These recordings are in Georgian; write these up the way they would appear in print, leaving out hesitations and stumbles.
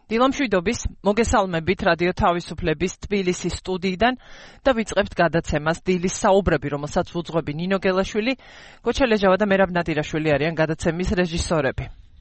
დილამშვიდობის, მოგესალმებით რადიო თავისუფლების თბილისის სტუდიიდან და ვიწყებთ გადაცემას დილის საუბრები, რომელსაც უძღვები ნინო გელაშვილი, გოჩა ლეჟავა და მერაბ ნადირაშვილი არიან გადაცემის რეჟისორები.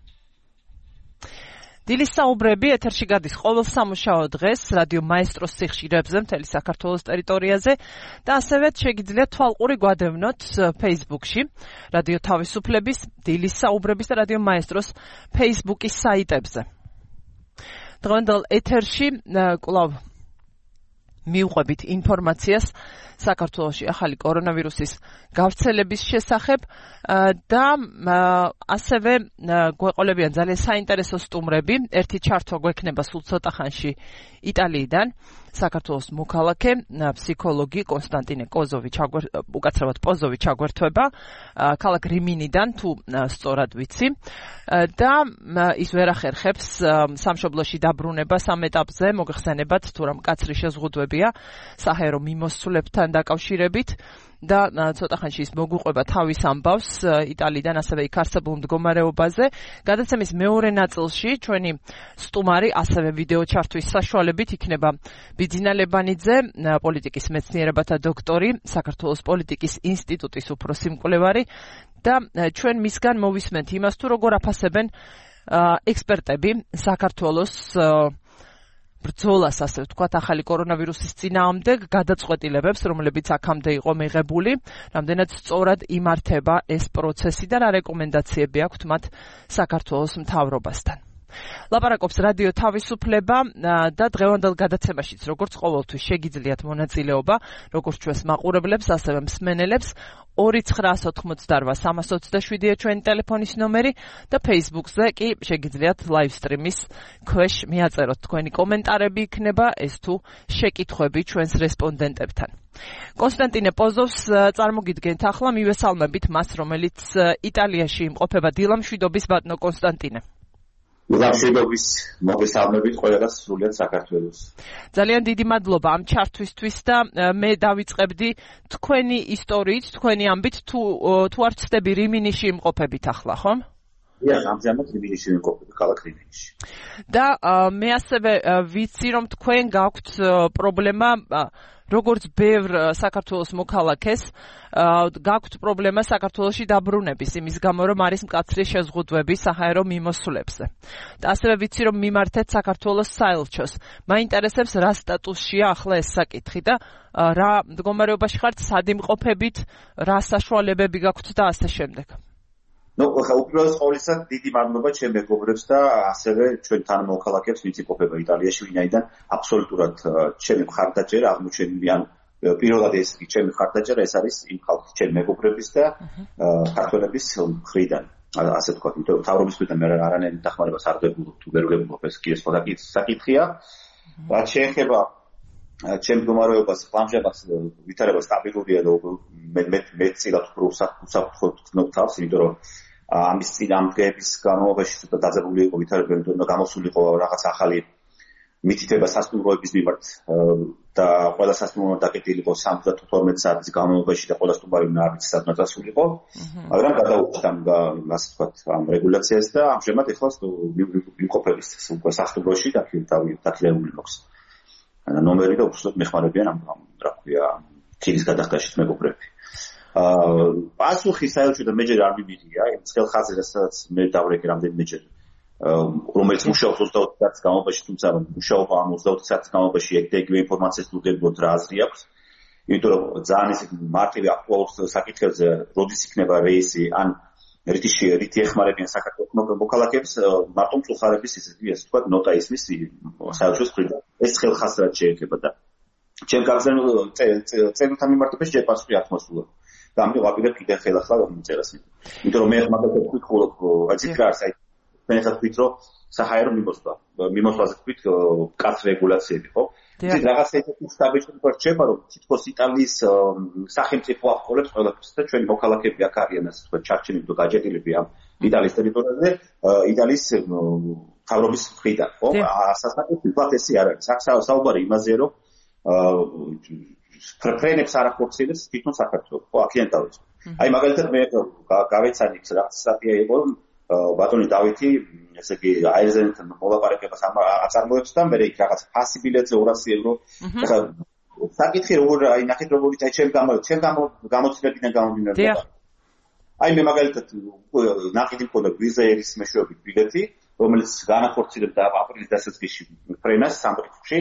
დილის საუბრები ეთერში გადის ყოველ სამუშაო დღეს რადიო მაესტროს სიხშირებზე მთელი საქართველოს ტერიტორიაზე და ასევე შეგიძლიათ თვალყური გვადევნოთ Facebook-ში რადიო თავისუფლების, დილის საუბრების და რადიო მაესტროს Facebook-ის საიტებზე. დღევანდელ ეთერში კვლავ მივყვებით ინფორმაციას საქართველოში ახალი კორონავირუსის გავრცელების შესახებ და ასევე გვეყოლებიან ძალიან საინტერესო სტუმრები. ერთი ჩართვა გვექნება სულ ცოტა ხანში იტალიიდან. საქართველოს მოქალაქე, ფსიქოლოგი კონსტანტინე კოზოვი უკაცრავად პოზოვი ჩაგვერთვება ქალაქ რიმინიდან, თუ სწორად ვიცი. და ის ვერ ახერხებს სამშობლოში დაბრუნებას ამ ეტაპზე, მოგეხსენებათ თუ რა მკაცრი შეზღუდვებია საჰაერო მიმოსვლებთან დაკავშირებით და ცოტა ხანში ის მოგვიყვება თავის ამბავს იტალიიდან, ასევე იქ არსებულ მდგომარეობაზე. გადაცემის მეორე ნაწილში ჩვენი სტუმარი ასევე ვიდეო ჩართვის საშუალებით იქნება ბიძინა ლებანიძე, პოლიტიკის მეცნიერებათა დოქტორი, საქართველოს პოლიტიკის ინსტიტუტის უფროსი მკვლევარი და ჩვენ მისგან მოვისმენთ იმას, თუ როგორ აფასებენ ექსპერტები საქართველოს ბრძოლას, ასე ვთქვათ, ახალი კორონავირუსის წინააღმდეგ გადაწყვეტილებებს, რომლებიც აქამდე იყო მიღებული, რამდენად სწორად იმართება ეს პროცესი და რა რეკომენდაციები აქვთ მათ საქართველოს მთავრობასთან. ლაპარაკობს რადიო თავისუფლება და დღევანდელ გადაცემაშიც, როგორც ყოველთვის, შეგიძლიათ მონაწილეობა, როგორც ჩვენს მაყურებლებს, ასევე მსმენელებს. 2-988-327-ია ჩვენი ტელეფონის ნომერი და Facebook-ზე კი შეგიძლიათ live stream-ის ქვეშ მიაწეროთ თქვენი კომენტარები, იქნება ეს თუ შეკითხვები ჩვენს რესპონდენტებთან. კონსტანტინე პოზოვს წარმოგიდგენთ ახლა, მივესალმებით მას, რომელიც იტალიაში იმყოფება. დილამშვიდობის ბატონო კონსტანტინე. დილამშვიდობის, მოგესალმებით ყველას სრულიად საქართველოს. ძალიან დიდი მადლობა ამ ჩართვისთვის და მე დავიწყებდი თქვენი ისტორიით, თქვენი ამბით, თუ არ ვცდები რიმინიში იმყოფებით ახლა, ხომ? დიახ, ამჟამად რიმინიში იმყოფები, ქალაქ რიმინიში. და მე ასევე ვიცი, რომ თქვენ გაქვთ პრობლემა, როგორც ბევრ საქართველოს მოქალაქეს, გაქვთ პრობლემა საქართველოში დაბრუნების, იმის გამო, რომ არის მკაცრი შეზღუდვები საჰაერო მიმოსვლებზე. და ასევე ვიცი, რომ მიმართეთ საქართველოს საელჩოს. მაინტერესებს რა სტატუსშია ახლა ეს საკითხი და რა მდგომარეობაში ხართ, სად იმყოფებით, რა საშუალებები გაქვთ და ასე შემდეგ. უპირველეს ყოვლისა, დიდი მადლობა ჩემ მეგობრებს და ასევე ჩვენ თანამოქალაქეებს, ვინც იმყოფება იტალიაში, ვინაიდან აბსოლუტურად ჩემი მხარდაჭერა აღმოჩენილი, ან პირველად ეს ჩემი მხარდაჭერა ეს არის იმ ხალხის, ჩემი მეგობრების და ქართველების მხრიდან. ასე ვთქვათ, იმიტომ მთავრობის მხრიდან მე არანაირი დახმარებას არ ვგებულობ, თუ ვერ ვგებულობ, ეს კი სხვა საკითხია. რაც შეეხება ჩემ მდგომარეობას, ამჟამად ვითარება სტაბილურია და მე წილად უსაფრთხოდ ვქნობ თავს, იმიტომ რომ ამის წინამდგების განმავლობაში ცოტა დაძაბული იყო ვითარება, იმიტომ რომ გამოსულიყო რაღაც ახალი მითითება სასტუმროების მიმართ და ყველა სასტუმრო დაკეტილიყო 72 საათის განმავლობაში და ყველა სტუმარი უნდა არის სადღაც დასულიყო, მაგრამ გადაუჭდა ასე ვთქვათ ამ რეგულაციას და ამჟამად ეხლა იმყოფების უკვე სასტუმროში დაქილეული მაქვს. ნომერი და უბრალოდ მეხმარებიან ამ რა ქვია თილის გადახდაში მეგობრები. პასუხი საერთოდ და მეჯერ არ მიმიღია, იმ ცხელ ხაზზე, სადაც მე დავრეკე რამდენიმეჯერ, რომელიც მუშაობს 24 საათის განმავლობაში, თუმცა მუშაობა ამ 24 საათის განმავლობაში ეგ-ეგრე ინფორმაციას ნუგებოდ რა აზრი აქვს, იმიტომ რომ ძალიან ისე მარტივი აქტუალურ საკითხებზე, როდის იქნება რეისი, ან რითი ეხმარებიან საქართველოს მოქალაქეებს, მარტო მწუხარების ისე თქვა ნოტა ისმის საერთოდ მხრიდან. ეს ხელხასრად შეეხება და ჩემ გაგზავნილ წერილთან მიმართებაში ჯერ პასუხი არ მოსულა. და ამიტომ ვაპირებ კიდევ ხელახლა წერას. იმიტომ რომ მე მაგალითად ვთქვი, აიციკრას მე ხათვით რომ საჰაერო მიმოსვლაზე ვთქვით კაც რეგულაციები, ხო? ისე რაღაც ესეთი სტაბილური პროცესია, რომ თითქოს იტალიის სახელმწიფო აღყოლებს ყველაფერს და ჩვენი მოქალაქეები აქ არიან, ასე ვთქვათ, ჩარჩენილი და გაჯეტილები ამ იტალიის ტერიტორიაზე, იტალიის მთავრობის მხრიდან, ხო? სასაკუთრებლად ესე არ არის. აქ საუბარი იმაზეა, რომ ფრენებს არ ახორციელებს თვითონ საქართველოს, ხო, აქედან დავიწყო. აი მაგალითად მე გავეცანი რაღაც სტატია იყო, რომ ბატონი დავითი ესე იგი აერზენთან მოლაპარაკებას აწარმოებს და მე იქ რაღაც 100 ბილეთზე 200 евро. ეხლა საკითხი როგორ აი ნახეთ როგორიც აი ჩემ გამოცდილებიდან გამომდინარე. აი მე მაგალითად ნაკიდი მქონდა ვიზერის მეშვეობით ბილეთი, რომელიც განახორციელებდა აპრილის დასაწყისში ფრენას სამრეკლოში,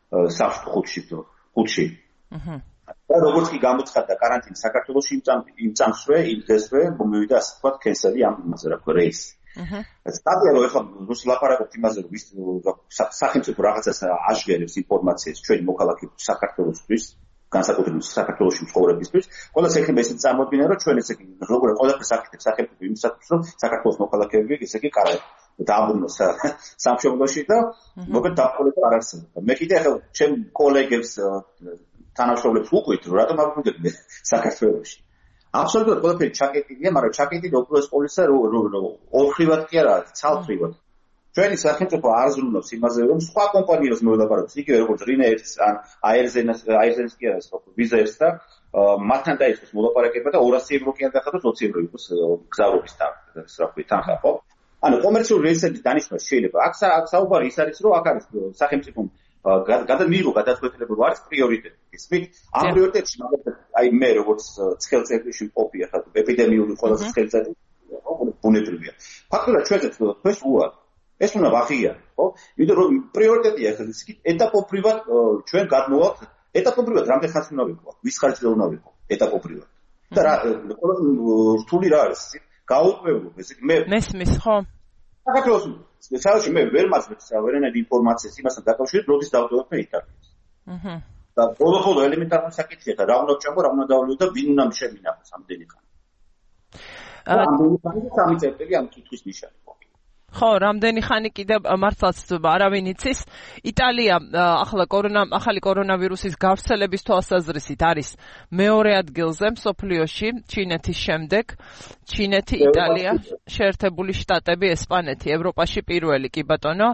ხუთში. და როგორც კი გამოცხადდა კარანტინი საქართველოში იმ წამსვე, იმ დღესვე მომივიდა ასე ვთქვათ კენსელი ამ იმაზე რა ქვია რეისი. სტატია რომ ეხლა რუსი ლაპარაკობთ იმაზე რომ სახელმწიფო რაღაცას აშგერებს ინფორმაციას ჩვენი მოქალაქეებს საქართველოსთვის განსაკუთრებით საქართველოში მცხოვრებისთვის ყველას ეხება ისეთი წარმოდგენა რომ ჩვენ ესე იგი როგორ ყველაფერს აკეთებს სახელმწიფო იმისათვის რომ საქართველოს მოქალაქეები ესე იგი დააბრუნოს სამშობლოში და მოკლედ დაყოლება არ არსებობს. მე კიდე ახლა ჩემ კოლეგებს თანამშრომლებს ვუყვით რომ რატომ აბრუნდებიან საქართველოში. აბსოლუტურად ყველაფერი ჩაკეტილია, მაგრამ ჩაკეტილი უპირველეს ყოვლისა ორხრივად კი არა, ცალხრივად. ჩვენი სახელმწიფო არ ზრუნავს იმაზე, რომ სხვა კომპანიებს მოლაპარაკებს, იგივე როგორც რინერს ან აერზენს კი არის, ვიზერს და მათთან დაიწყოს მოლაპარაკება და 200 евро კი არ დახატოს 20 евро იყოს გზავრობის თანხა, ხო? ანუ კომერციული რეისების დანიშნვა შეიძლება. აქ საუბარი ის არის, რომ აქ არის სახელმწიფო გადამიღო გადაწყვეტილებები არის პრიორიტეტი. ისმით, ამ პრიორიტეტში მაგალითად აი მე როგორც ცხელწედში მყოფი ახლა ეპიდემიური ყველაზე ცხელწედი ბუნებრივია. ფაქტობრივად ჩვენზე თქვენს უარ. ეს უნდა ვაღიაროთ, ხო? იმიტომ რომ პრიორიტეტია ახლა ის კი ეტაპობრივად ჩვენ გადმოვაქვს ეტაპობრივად რამდენ ხანს უნდა ვიყო, ვის ხალხი უნდა ვიყო ეტაპობრივად. და რა რთული რა არის? გაუკვევლობ ესე მე მესმის ხო? საქართველოს საერთოდ მე ვერ მაძლევს ვერანაირ ინფორმაციას იმასთან დაკავშირებით, როდის დავტოვებ მე იტალიას. და ბოლო ელემენტარული საკითხია და რა უნდა ვჭამო, რა უნდა დავლიო და ვინ უნდა შემინახოს ამდენი ხანი. ამდენი ხანი 3 წელი ამ კითხვის ნიშანი. ხო, რამდენი ხანი კიდევ მართლაც არავინ იცის. იტალია ახალი კორონავირუსის გავრცელების თვალსაზრისით არის მეორე ადგილზე მსოფლიოში, ჩინეთის შემდეგ. ჩინეთი, იტალია, შეერთებული შტატები, ესპანეთი, ევროპაში პირველი კი ბატონო,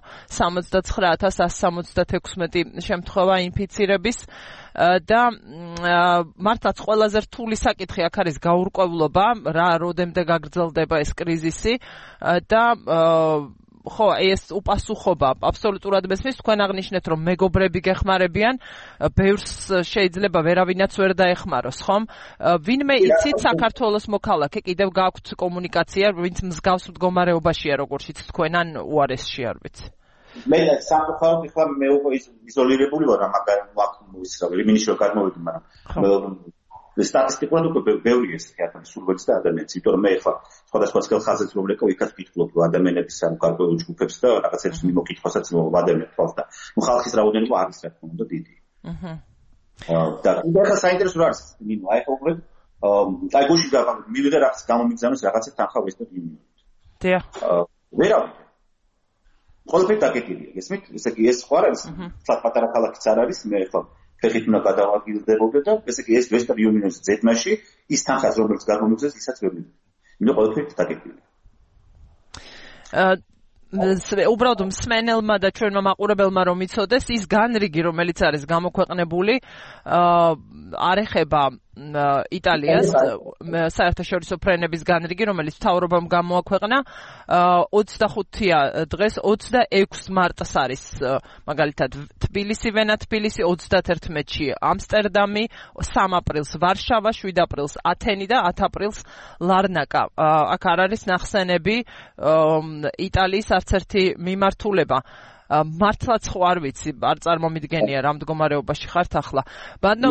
79176 შემთხვევა ინფიცირების და მართლაც ყველაზე რთული საკითხი აქ არის გაურკვევლობა, რა როდემდე გაგრძელდება ეს კრიზისი და ხო, ეს უპასუხობა აბსოლუტურად მესმის, თქვენ აღნიშნეთ, რომ მეგობრები გეხმარებიან, ბევრს შეიძლება ვერავინაც ვერ დაეხმაროს, ხომ? ვინმე იცით საქართველოს მოქალაქე, კიდევ გაქვთ კომუნიკაცია, ვინც მსგავს მდგომარეობაშია, როგორიც თქვენ ან უარესში არ ვიცი. მე სამწუხაროდ ახლა მე უკვე იზოლირებული ვარ, მაგარი ვაკმოისრავ, იმინიშო გადმოვიდი, მაგრამ სტატისტიკურად უკვე ბევრი ესეთი ადამიანის სურვილს და ადამიანის, იმიტომ რომ მე ახლა სხვადასხვა ხაზებს რომ ლეკო იქაც ვკითხულობ ადამიანების ამ გარკვეულ ჯგუფებს და რაღაცებს მიმოკითხვასაც ვადევნებ თავს და ხალხის რაოდენობა არის რა თქმა უნდა დიდი. და ახლა საინტერესო რა არის? ნინო, აი ხო უბრალოდ აი გუში მივიდა რაღაც გამომიგზავნოს რაღაცა თანხა ვესწრებ იმით. დიახ. ვერავინ ყველაფერი დაგეკიდია, გესმით? ესე იგი ეს სხვა არის, პატარა ქალაქიც არ არის, მე ახლა ფეხით უნდა გადავაგილდებოდე და ესე იგი ეს ვესტერ იუნიონის ზედმაში ის თანხას რომელიც გამომიგზეს, ისაც ვერ მივიდა. მე ყველაფერი დაგეკიდია. უბრალოდ მსმენელმა და ჩვენმა მაყურებელმა რომ იცოდეს, ის განრიგი რომელიც არის გამოქვეყნებული, არ ეხება იტალიას საერთაშორისო ფრენების განრიგი, რომელიც მთავრობამ გამოაქვეყნა 25-ია დღეს 26 მარტს არის მაგალითად თბილისი, ვენა, თბილისი 31-ში ამსტერდამი, 3 აპრილს ვარშავა, 7 აპრილს ათენი და 10 აპრილს ლარნაკა. აქ არ არის ნახსენები იტალიის არც ერთი მიმართულება. მართლაც ხო არ ვიცი, არ წარმომიდგენია რა მდგომარეობაში ხართ ახლა. ბატონო,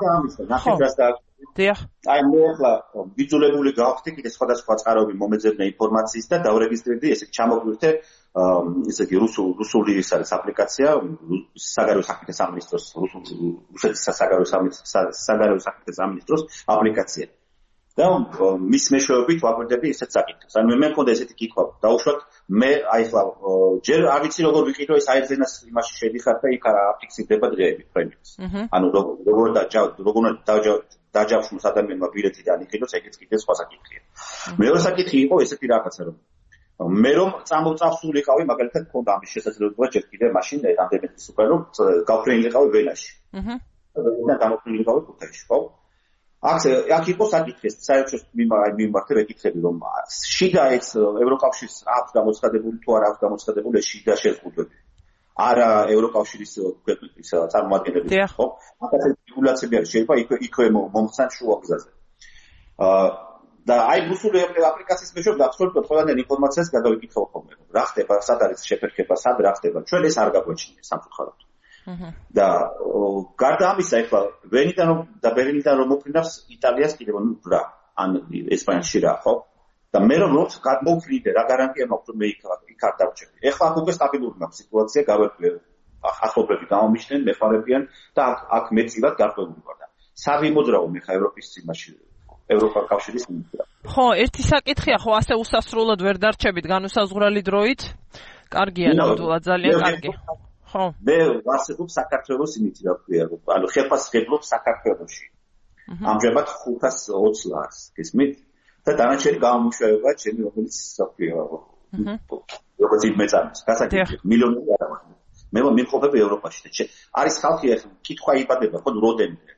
დიახ. აი მე ახლა ვიძულებული გავხდი კიდე სხვადასხვა წყაროები მომეძებნა ინფორმაციის და დავრეგისტრირდი, ესე ჩამოგვირთე ესე იგი რუსული ის არის აპლიკაცია, საგარეო საქმეთა სამინისტროს რუსეთის საგარეო საქმეთა სამინისტროს აპლიკაცია. და მის მეშვეობით ვაკვირდები ესეც საკითხებს. ანუ მე მქონდა ესეთი კითხვა, დაუშვათ მე აი ახლა ჯერ არ ვიცი როგორ ვიყიდო ეს აერზენას იმაში შედიხარ და იქ აფიქსირდება დღეები ფრენებს. ანუ როგორ დაჯავშნოს ადამიანმა ბილეთი და ანიხილოს, ეგეც კიდე სხვა საკითხია. მეორე საკითხი იყო ესეთი რაღაცა, რომ მე რომ წამოვწავსულიყავი, მაგალითად მქონდა ამის შესაძლებლობა ჯერ კიდე მაშინ ამდენეთის უკვე რომ გავფრენილიყავი ვენაში. და გამოფრენილიყავი ქუთაისში, ხო? აქ იყო საკითხი, საერთოდ მიმართებ ეკითხები, რომ შიდა ეს ევროკავშირის აქვს გამოცხადებული თუ არ აქვს გამოცხადებული შიდა შეზღუდვები. არა ევროკავშირის ქვეყნების წარმომადგენლები, ხო? აქაც რეგულაციები არის, შეიძლება იქვე მომხსნან შუა გზაზე. და აი რუსული აპლიკაციის მეშვეობით აბსოლუტურად ყველანაირ ინფორმაციას გადავიკითხავ ხოლმე. რა ხდება, სად არის შეფერხება, სად რა ხდება. ჩვენ ეს არ გაგვაჩნია სამწუხაროდ. და გარდა ამისა, ეხლა ბერლინიდან რომ მოფრინავს იტალიას კიდევ რა, ან ესპანეთში რა, ხო? და მე რომ გადმოვფრინდე, რა გარანტია მაქვს რომ მე იქ არ დავჭერდი. ეხლა აქ უკვე სტაბილური მაქვს სიტუაცია, გავერკვე ახლობლები გამომიშნენ, მეხარებიან და აქ მეწილად გარკვეული ვარ და საღი მოძრაობ მე ხა ევროპის წინაშე ევროკავშირის წინაშე. ხო, ერთი საკითხია, ხო, ასე უსასრულოდ ვერ დარჩებით განუსაზღვრელი დროით. კარგია, ნამდვილად ძალიან კარგი. ხო. მე ვარსებობ საქართველოს იმით რა ქვია, ანუ ხელფას ღებლობს საქართველოში. ამჟამად 520 ლარს, გესმით? და დანარჩენი გამომუშავება ჩემი რომელიც საქმეა. როგორც იმეწამს, გასაკეთე მილიონი არა. მე მიმყოფები ევროპაში და არის ხალხი ახლა კითხვა იბადება ხო როდემდე.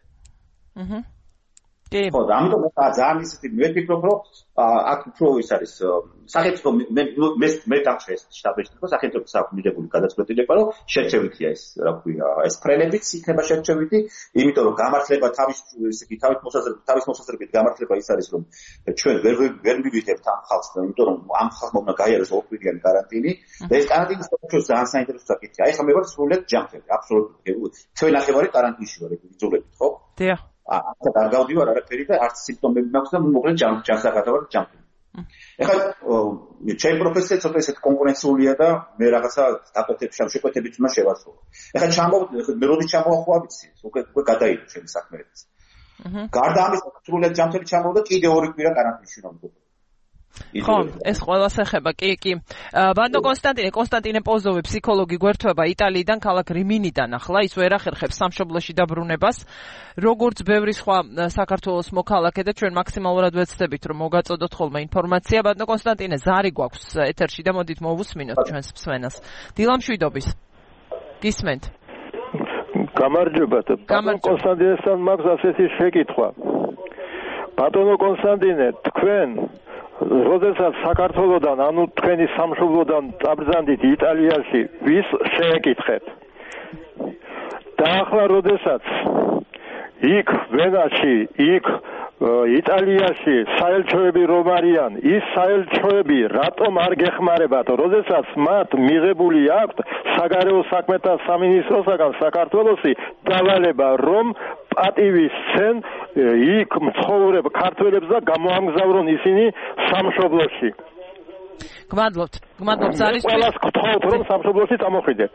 ხო, და ამიტომ ძალიან ისეთი მე ვფიქრობ, რომ აქ უფრო ის არის სახელმწიფო მე დავჭრეს შტაბ-ბიჭდება სახელმწიფოს აქვს მიღებული გადაწყვეტილება, რომ შერჩევითია ეს, რა ქვია, ეს ფრენებიც იქნება შერჩევითი, იმიტომ რომ გამართლება თავის მოსაზრებით გამართლება ის არის, რომ ჩვენ ვერ მივიღებთ ამ ხალხს, იმიტომ რომ ამ ხალხმა უნდა გაიაროს ორკვირიანი კარანტინი და ეს კარანტინი სწორედ ძალიან საინტერესო საკითხია. ეხლა მე ვარ სრულად ჯანმრთელი, აბსოლუტურად. თვე ნახევარი კარანტინში ვარ, იძულებით, ხო? დიახ. აქ არ გავდივარ არაფერი და არც სიმპტომები მაქვს და მოკლედ ჯანსაღადავარ ჯანმრთელი. ეხლა ჩემი პროფესია ცოტა ისეთ კონკურენციულია და მე რაღაცა შეკვეთებით უნდა შევასრულო. ეხლა მე როდის ჩამოვახო ვიცი, უკვე გადაიდო ჩემი საქმეებიც. გარდა ამისა, სრულად ჯანმრთელი ჩამოვიდა კიდე 2 კვირა კარანტინში რომ ვიყო. ხო, ეს ყველას ეხება, კი. ბანდო კონსტანტინე პოზოვი, ფსიქოლოგი, გვერდება იტალიიდან, ქალაქ რიმინიდან ახლა, ის ვერ ახერხებს სამშობლოში დაბრუნებას. როგორც ბევრი სხვა საქართველოს მოქალაქე და ჩვენ მაქსიმალურად ვეცდებით, რომ მოგაწოდოთ ხოლმე ინფორმაცია. ბანდო კონსტანტინე, ზარი გვაქვს ეთერში და მოდით მოვუსმინოთ ჩვენს მსმენელს. დილამშვიდობის. გისმენთ? გამარჯობათ. ბატონო კონსტანტინესთან მაქვს ასეთი შეკითხვა. ბატონო კონსტანტინე, თქვენ როდესაც საქართველოდან, ანუ თქვენი სამშობლოდან წაბრძანდით იტალიაში, ვის შეეკითხეთ? და ახლა როდესაც იქ ვენაში, იქ იტალიაში საელჩოები რომ არიან, ის საელჩოები რატომ არ გეხმარებათ, როდესაც მათ მიღებული აქვთ საგარეო საქმეთა სამინისტროსაგან საქართველოსი დავალება, რომ პატივისცენ იქ მცხოვრებ ქართველებს და გამოამგზავრონ ისინი სამშობლოში. გმადლობთ ზარისთვის. ყველას გთხოვთ რომ სამშობლოში წამოხვიდეთ.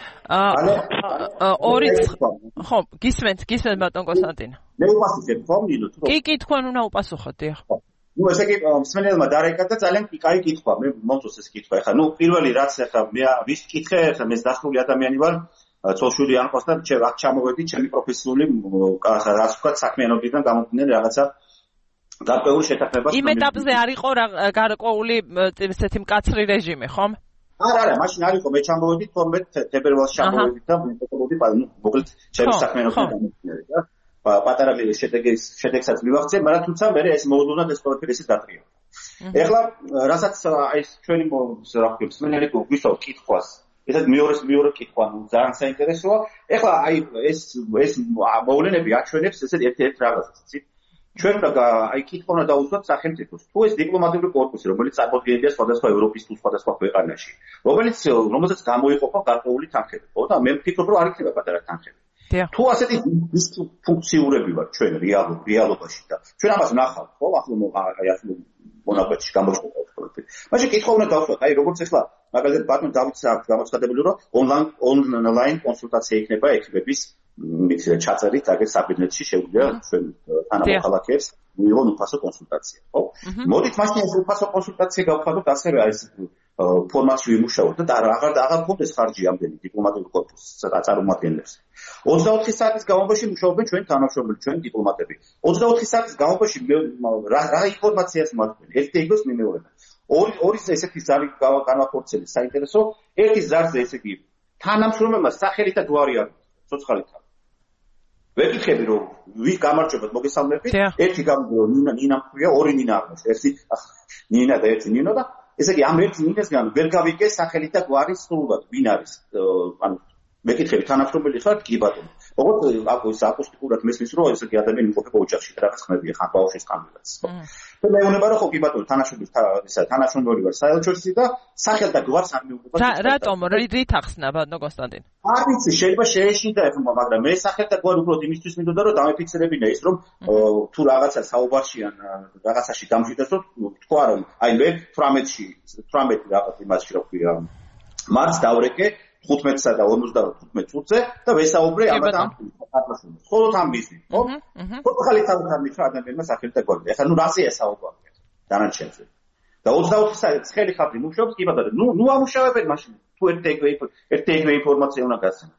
ხო, გისმენთ ბატონ კონსტანტინე. მე უპასუხებ ხო მინო თუ კი თქვენ უნდა უპასუხოთ, დიახ. ნუ ესე იგი მსმენელმა დარეკა და ძალიან კაი კითხვა, მე მომწონს ეს კითხვა. ეხლა ნუ პირველი რაც ეხლა მე ვის კითხე, ეხლა მე დასწრული ადამიანი ვარ, ცოლ-შვილი არ ყავს და აქ ჩამოვედი ჩემი პროფესიული რაც ვქოთ საქმიანობიდან გამომდინარე რაღაცა გარკვეული შეთანხმება. იმ ეტაპზე არ იყო გარკვეული ესეთი მკაცრი რეჟიმი, ხომ? არა, მაშინ არ იყო, მე ჩამოვედი 12 თებერვალს ჩამოვედი და მეთოდები, მოკლედ ჩემი საქმიანობიდან გამომდინარე და პატარა შედეგსაც მივაღწია, მაგრამ თუმცა მე ეს მოულოდნელად ეს ყველაფერი ისე დატრიალდა. ეხლა რასაც აი ჩვენი რა ვქო მსმენელი გვისაუბრ კითხვას, ესეთ მეორე კითხვა ძალიან საინტერესოა. ეხლა აი ეს მოვლენები აჩვენებს ესეთ ერთ რაღაცას, იცით? ჩვენ აი კითხვა უნდა დაუსვათ სახელმწიფოს. თუ ეს დიპლომატიური კორპუსი, რომელიც წარმოდგენილია სხვადასხვა ევროპის თუ სხვადასხვა ქვეყანაში, რომელსაც გამოიყოფა გარკვეული თანხები, ხო და მე ვფიქრობ, რომ არ იქნება პატარა თანხები. თუ ასეთი ფუნქციურები ვარ ჩვენ რეალობაში და ჩვენ ამას ვნახავთ, ხო? ახლა მონაკვეთში გამოჩნდა პროექტი. მაშინ კითხვა უნდა დავსვათ, აი როგორც ახლა მაგალითად ბატონ დავითს აქვს გამოცხადებული, რომ ონლაინ კონსულტაცია იქნება ექიმების ჩაწერით აგერ საბინეტში შეუძლია ჩვენ თანამოქალაქეებს მიიღონ უფასო კონსულტაცია, ხო? მოდით მაშინ ეს უფასო კონსულტაცია გავხადოთ ასევე აი ეს ფორმატში ვიმუშაოთ და აღარ გქონდეს ხარჯი ამდენი დიპლომატიური კორპუსის წარმომადგენლებს. 24 საათის განმავლობაში მუშაობენ ჩვენ თანამშრომლები, ჩვენ დიპლომატები. 24 საათის განმავლობაში რა ინფორმაციას მათქვენ? ერთი იგოს მიმეორება. ორი ესეთი ზარი განვახორციელეთ საინტერესო, ერთი ზარზე ესე იგი თანამშრომლებმა სახელით და გვარი აქვს, ცოცხალით. ვეკითხები რომ ვის გამარჯვებათ მოგესალმებით ერთი გამარჯვება ნინა მქვია ორი ნინა აღმოჩნდა ერთი ნინა და ერთი ნინო და ესე იგი ამ ერთი ნინასგან ვერ გავიგე სახელი და გვარი სრულად ვინ არის ანუ მეკითხები თანამშრომელი ხარ კი ბატონო ოღონდ აკუსტიკურად მესმის რომ ესე იგი ადამიანი იმყოფება ოჯახში და რაღაც ხმებია ხან ბავშვის კამილაც და მეუბნება რომ ხო კი ბატონო თანამშრომელი ვარ საელჩოში და სახელ და გვარს არ მეუბნება რატომ რით ახსნა ბატონო კონსტანტინე არ ვიცი შეიძლება შეეშინდა ეხლა მაგრამ მე სახელ და გვარ უბრალოდ იმისთვის მინდოდა რომ დამეფიქსირებინა ის რომ თუ რაღაცა საუბარში ან რაღაცაში დამშვიდას რომ თქვა რომ აი მე 18 რაღაც იმაში რო ქვია მარს დავრეკე 15-სა და 55 წუთზე და ვესაუბრე ამათ ამ ხოლოდ ამ მიზნით, ხო? ხოთხალი თავთან მითხრა ადამიანმა სახელი და გვარი. ეხლა ნუ რაზე ესაუბრებთ დანარჩენზე. და 24 წელი ხალხი მუშაობს კი ბატონო. ნუ ამუშავებენ მაშინ. თუ ერთი ეგრე ინფორმაცია უნდა გასცენ.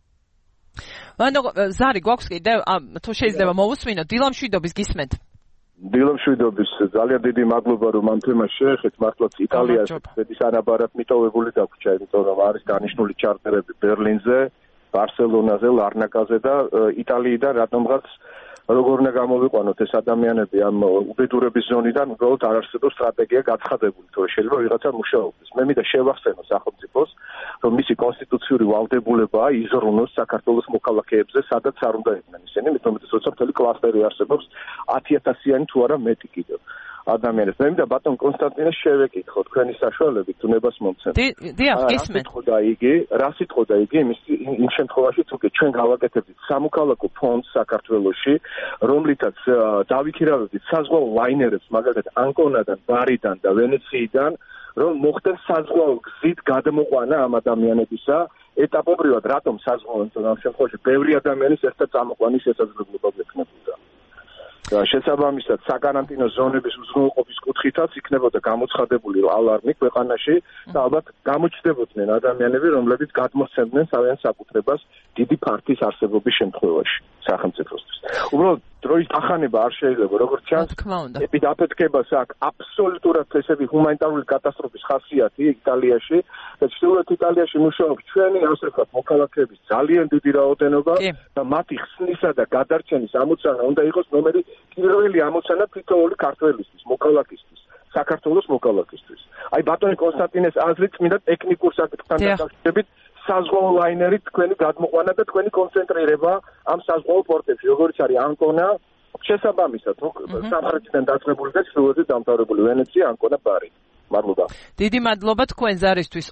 ანუ ზარი გვაქვს კიდევ თუ შეიძლება მოვუსმინოთ დილამშვიდობის გისმენთ. დილამშვიდობის ძალიან დიდი მადლობა რომ ამ თემას შეეხეთ მართლაც იტალიას შედის ანაბარად მიტოვებული დაგვჭა იმიტომ რომ არის დანიშნული ჩარტერები ბერლინზე, ბარსელონაზე, ლარნაკაზე და იტალიიდან რატომღაც როგორ უნდა გამოვიყვანოთ ეს ადამიანები ამ უბედურების ზონიდან უბრალოდ არ არსებობს სტრატეგია გაცხადებული თორე შეიძლება ვიღაცა მუშაობს მე მინდა შევახსენო სახელმწიფოს რომ მისი კონსტიტუციური ვალდებულებაა იზრუნოს საქართველოს მოქალაქეებზე სადაც არ უნდა იყვნენ ისინი მეტომეთ როცა მთელი კლასტერი არსებობს 10,000-იანი თუ არა მეტი კიდევ ადამიანებს მე მინდა ბატონ კონსტანტინეს შევეკითხო თქვენი საშუალებით უნებას მომცემ დიახ გისმენთ რა სიტყოდა იგი იმ შემთხვევაში თუ ჩვენ გავაკეთებდით სამოქალაქო ფონდს საქართველოში რომლითაც დავიქირავებდით საზღვაო ლაინერებს მაგალითად ანკონადან, ბარიდან და ვენეციიდან რომ მოხდეს საზღვაო გზით გადმოყვანა ამ ადამიანებისა ეტაპობრივად რატომ საზღვაო ამ შემთხვევაში ბევრი ადამიანის ერთად წამოყვანის შესაძლებლობა გექნებოდა შესაბამისად საკარანტინო ზონების უზრუნველყოფის კუთხითაც იქნებოდა გამოცხადებული ალარმი ქვეყანაში და ალბათ გამოჩნდებოდნენ ადამიანები რომლებიც გადმოსცემდნენ თავიანთ საკუთრებას დიდი ფართის არსებობის შემთხვევაში სახელმწიფოსთვის უბრალოდ დროის ახანება არ შეიძლება როგორც ჩანს ეპიდაფეთქებას აქვს აბსოლუტურად ესეთი ჰუმანიტარული კატასტროფის ხასიათი იტალიაში და ჩრდილოეთ იტალიაში მუშაობს ჩვენი ასე ვთქვათ მოქალაქეების ძალიან დიდი რაოდენობა და მათი ხსნისა და გადარჩენის ამოცანა უნდა იყოს ნომერი პირველი ამოცანა თითოეული ქართველისთვის მოქალაქისთვის საქართველოს მოქალაქისთვის აი ბატონი კონსტანტინეს აზრით მინდა ტექნიკურ საკითხთან დაკავშირებით საზღვაო ლაინერით თქვენი გადმოყვანა და თქვენი კონცენტრირება ამ საზღვაო პორტებში როგორც არის ანკონა შესაბამისად სამხრეთიდან დაწყებული და ჩრდილოეთით დამთავრებული ვენეცია ანკონა ბარი მადლობა დიდი მადლობა თქვენ ზარისთვის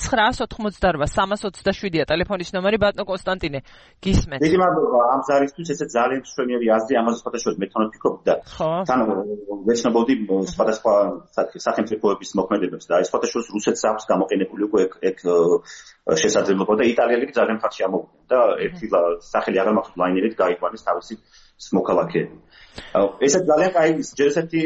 2988327-ია ტელეფონის ნომერი ბატონო კონსტანტინე გისმენთ დიდი მადლობა ამ ზარისთვის ესეც ძალიან მშვენიერი აზრი ამაზე სხვადასხვა მე თვითონ ვფიქრობ და თან ვეცნობოდი სხვადასხვა სახელმწიფოების მოქმედებებს და ეს სხვადასხვა რუსეთს აქვს გამოყენებული უკვე ეგ შესაძლებლობა და იტალიელები ძალიან ფართში ამოვიდნენ და ერთი სახელი აღარ მაქვს ლაინერით გაიყვანეს თავისი მოქალაქეები ესეც ძალიან კაი ჯერ ესეთი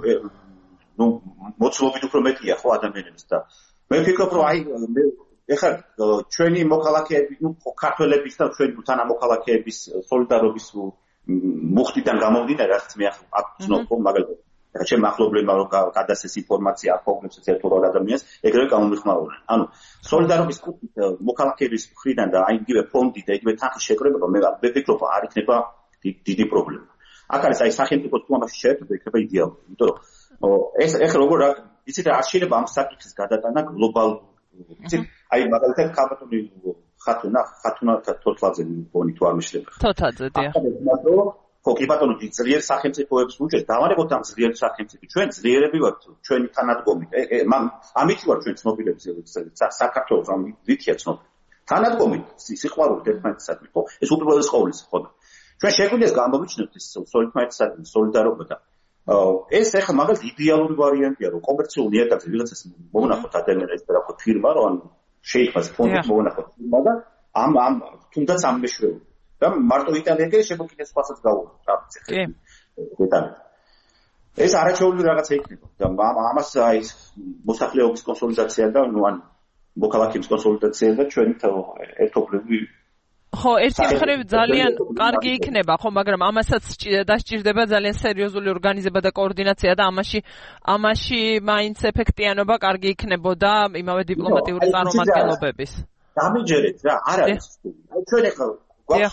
ну მოცულობით უფრო მეტია ხო ადამიანებს და მე ვფიქრობ რომ აი ეხლა ჩვენი მოქალაქეები ну ქართველების და ჩვენი თანამოქალაქეების სოლიდარობის მუხტიდან გამომდინარე რაც მე აქ ვცნობ მაგალითად ეხლა ჩემ ახლობლებმა რომ გადასცეს ინფორმაცია აფოგნებს ერთ-ერთ ადამიანს ეგრევე გამომიხმაურნენ ანუ სოლიდარობის მოქალაქეების მხრიდან და აი იგივე ფონდი და იგივე თანხის შეკრება მე ვფიქრობ არ იქნება დიდი პრობლემა აქ არის აი სახელმწიფო თუ ამაში შეერთება იქნება იდეალური იმიტომ რომ ეს ეხლა როგორ იცით არ შეიძლება ამ საკითხის გადატანა გლობალურ იცით აი მაგალითად ქალბატონი ხათუნა თოთლაძე მგონი თუ არ მეშლება თოთაძე დიახ ხო კი ბატონო ძლიერ სახელმწიფოებს უჭერს დავარებოთ ამ ძლიერ სახელმწიფო ჩვენ ძლიერები ვართ ჩვენი თანადგომი ამით ვარ ჩვენ ცნობილები საქართველოს ამ ვითია ცნობილი თანადგომი სიყვარული ერთმანეთისადმი ხო ეს უპირველეს ყოვლისა ხო ჩვენ შეგვიძლია გამოვიჩინოთ ეს სოლიდარობა და ეს ახლა მაგალითად იდეალური ვარიანტია რომ კომერციული ნიადაგზე ვიღაცას მონახოთ ადამიანის და რა თქმა ფირმა რომ შეიქმნას ფონდი მონახოთ ფირმა და ამ თუნდაც ამ მეშვეობით და მარტო იტალიაში შემოქმნეს სხვასაც გავუყუროთ რა ვიცი დეტალები ეს არაჩვეულებრივი რაღაცა იქნება და ამას აი მოსახლეობის კონსოლიდაცია და ნუ ან მოქალაქეების კონსოლიდაცია და ჩვენი ერთობლივი ხო, ერთი მხრივ ძალიან კარგი იქნება, ხო, მაგრამ ამასაც დასჭირდება ძალიან სერიოზული ორგანიზება და координация და ამაში მაინც ეფექტიანობა კარგი იქნებოდა იმავე დიპლომატიური წარმომადგენლობების. დამიჯერეთ რა, არ არის. აი ჩვენ ახლა გვაქვს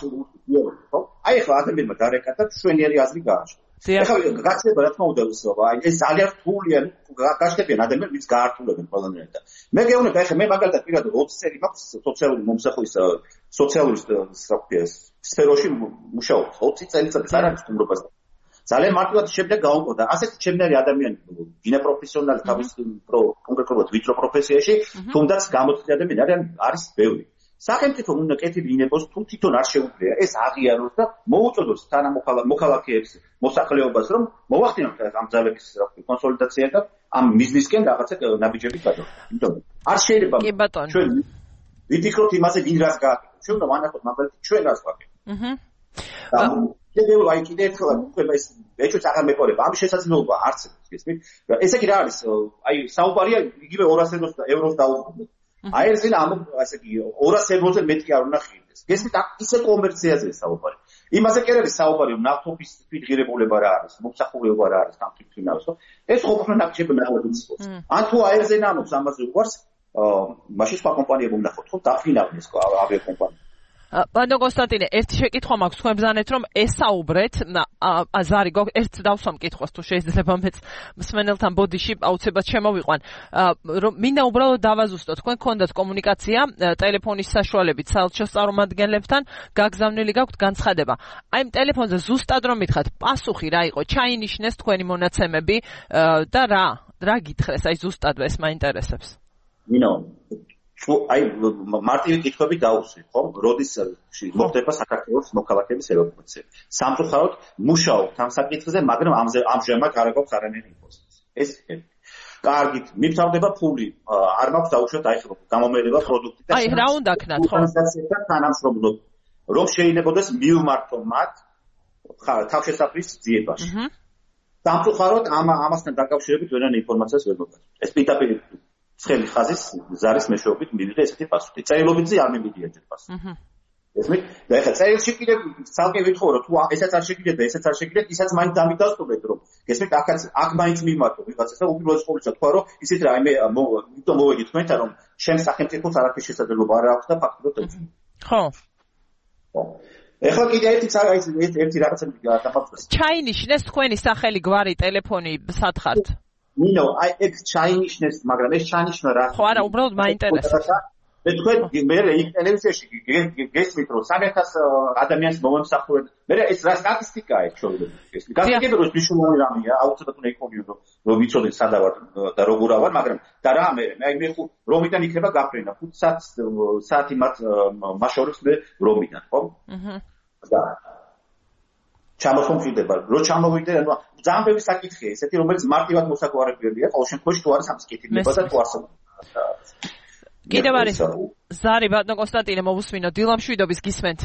ხო? აი ახლა ადამიანმა დარეკა და შვენიერი აზრი გააჩნდა. ახლა გაცდება რა თქმა უნდა ეს ძალიან რთულია, გაშდებიან ადამიანები, ვინც გაართულებენ ყველანაირად და მე გეუბნები, ახლა მე მაგალითად პირადად 20 წელი მაქვს სოციალური მომსახურის სოციალური სფეროში მუშაობ 20 წელიწადს არ არის სტუმრობას. ძალიან მარტივად შემდეგ გავუყო და ასეთი ჩემნარი ადამიანები გინა პროფესიონალი თავის კონკრეტულად ვიწრო პროფესიაში თუნდაც გამოწვეული ადამიანები არის ბევრი. სახელმწიფო უნდა კეთილი ინებოს თუ თვითონ არ შეუძლია ეს აღიაროს და მოუწოდოს თანამოქალაქეებს მოსახლეობას რომ მოახდინოთ ამ ძალების კონსოლიდაცია და ამ მიზნისკენ რაღაცა ნაბიჯები გადავიდეთ. იმიტომ არ შეიძლება ჩვენ ვიფიქროთ იმაზე ვინ რას გააკეთებს. ჩვენ უნდა ვანახოთ მაგალითად ჩვენ რას ვაკეთებთ. აი კიდე ერთხელ უყვება ეს ეჭვს აღარ მეყოლება. ამ შესაძლებლობა არც გესმით? ესე იგი რა არის? აი საუბარია იგივე 200 ევროს დაუბრუნდეთ. აი ეს ამ ასე იგი 200 ევროზე მეტი არ უნდა ხილდეს. გესმით? ისე კომერციაზეა საუბარი. იმაზე კი არის საუბარი, რომ ნავთობის თვითღირებულება რა არის, მომსახურება რა არის, ამ თვითფინანსო. ეს ყოფნა ნაკჭები ნაკლებს. ან თუ აერზე ნამობს ამაზე უყარს, მაშინ სხვა კომპანიები უნდა ვნახოთ, რომ დაფინავდნენ ეს ავიაკომპანია. ბანდო კონსტანტინე, ერთი შეკითხვა მაქვს, თქვენ ბრძანეთ რომ ესაუბრეთ, ზარი ერთ დავსვამ კითხვას თუ შეიძლება მეც მსმენელთან ბოდიში აუცილებლად შემოვიყვან. რომ მინდა უბრალოდ დავაზუსტოთ, თქვენ გქონდათ კომუნიკაცია ტელეფონის საშუალებით საელჩოს წარმომადგენლებთან, გაგზავნილი გაქვთ განცხადება. აი ამ ტელეფონზე ზუსტად რომ მითხრათ, პასუხი რა იყო? ჩაინიშნეს თქვენი მონაცემები და რა გითხრეს? აი ზუსტად ეს მაინტერესებს. აი მარტივი კითხვები დაუსვი, ხო? როდის მოხდება საქართველოს მოქალაქეების ევაკუაცია. სამწუხაროდ მუშაობთ ამ საკითხზე, მაგრამ ამჟამად არ აქვს არანაირი ინფორმაცია. ეს კარგით, მივთავდება ფული, არ მაქვს დაუშვათ აი ხო გამომერება პროდუქტი და აი რა უნდა ქნათ, ხო? თანამშრომლობ, რომ შეიძლებადეს მივმართო მათ თავშესაფრის ძიებაში. სამწუხაროდ ამასთან დაკავშირებით ვერანაირი ინფორმაციას ვერ მოგაქვს. ეს პირდაპირ ცხელი ხაზის ზარის მეშვეობით მივიღე ესეთი პასუხი. წერილობითზე არ მიმიდია ჯერ პასუხი. ესმით? და ეხლა წერილში კიდე ცალკე ვითხოვრო, რომ თუ ესაც არ შეგიძლიათ და ესაც არ შეგიძლიათ, ისაც მაინც დამიდასტურეთ, რომ ესმით აქ მაინც მიმართო ვიღაცას და უპირველეს ყოვლისა თქვა, რომ ისეთ რა მე იმიტომ მოვედი თქვენთან, რომ ჩემს სახელმწიფოს არაფრის შესაძლებლობა არ აქვს და ფაქტობრივად ეცი. ხო. ეხლა კიდე ერთი რაღაცა დამახსოვს. ჩაინიშნეს თქვენი სახელი, გვარი, ტელეფონი, სათხართ? აი ეგ ჩაინიშნეს, მაგრამ ეს ჩაინიშნა რა? ხო, არა, უბრალოდ მაინტერესებს. თქვენ მე იქ ტელევიზიაში გესმით რომ 300 ადამიანს მომსახურებ. მე ეს რა სტატისტიკაა ეს ჩვეულებრივ. გასაგებია რომ მნიშვნელოვანი რამეა, აუცილებლად უნდა იყოს რომ ვიცოდეთ სადა ვარ და როგორ ვარ, მაგრამ და რა მე რომიდან იქნება გაფრენა 5 საათი მათ მაშორებს მე რომიდან, ხო? და ჩამოსვამდება, რო ჩამოვიდე, ანუ ძალიან ბევრი საკითხია ესეთი, რომელიც მარტივად მოსაგვარებელია, ყოველ შემთხვევაში თუ არის ამ საკითხება და თუ არსებობს. კიდევ არის ზარი ბატონო კონსტანტინე მოვუსმინო დილამშვიდობის გისმენთ.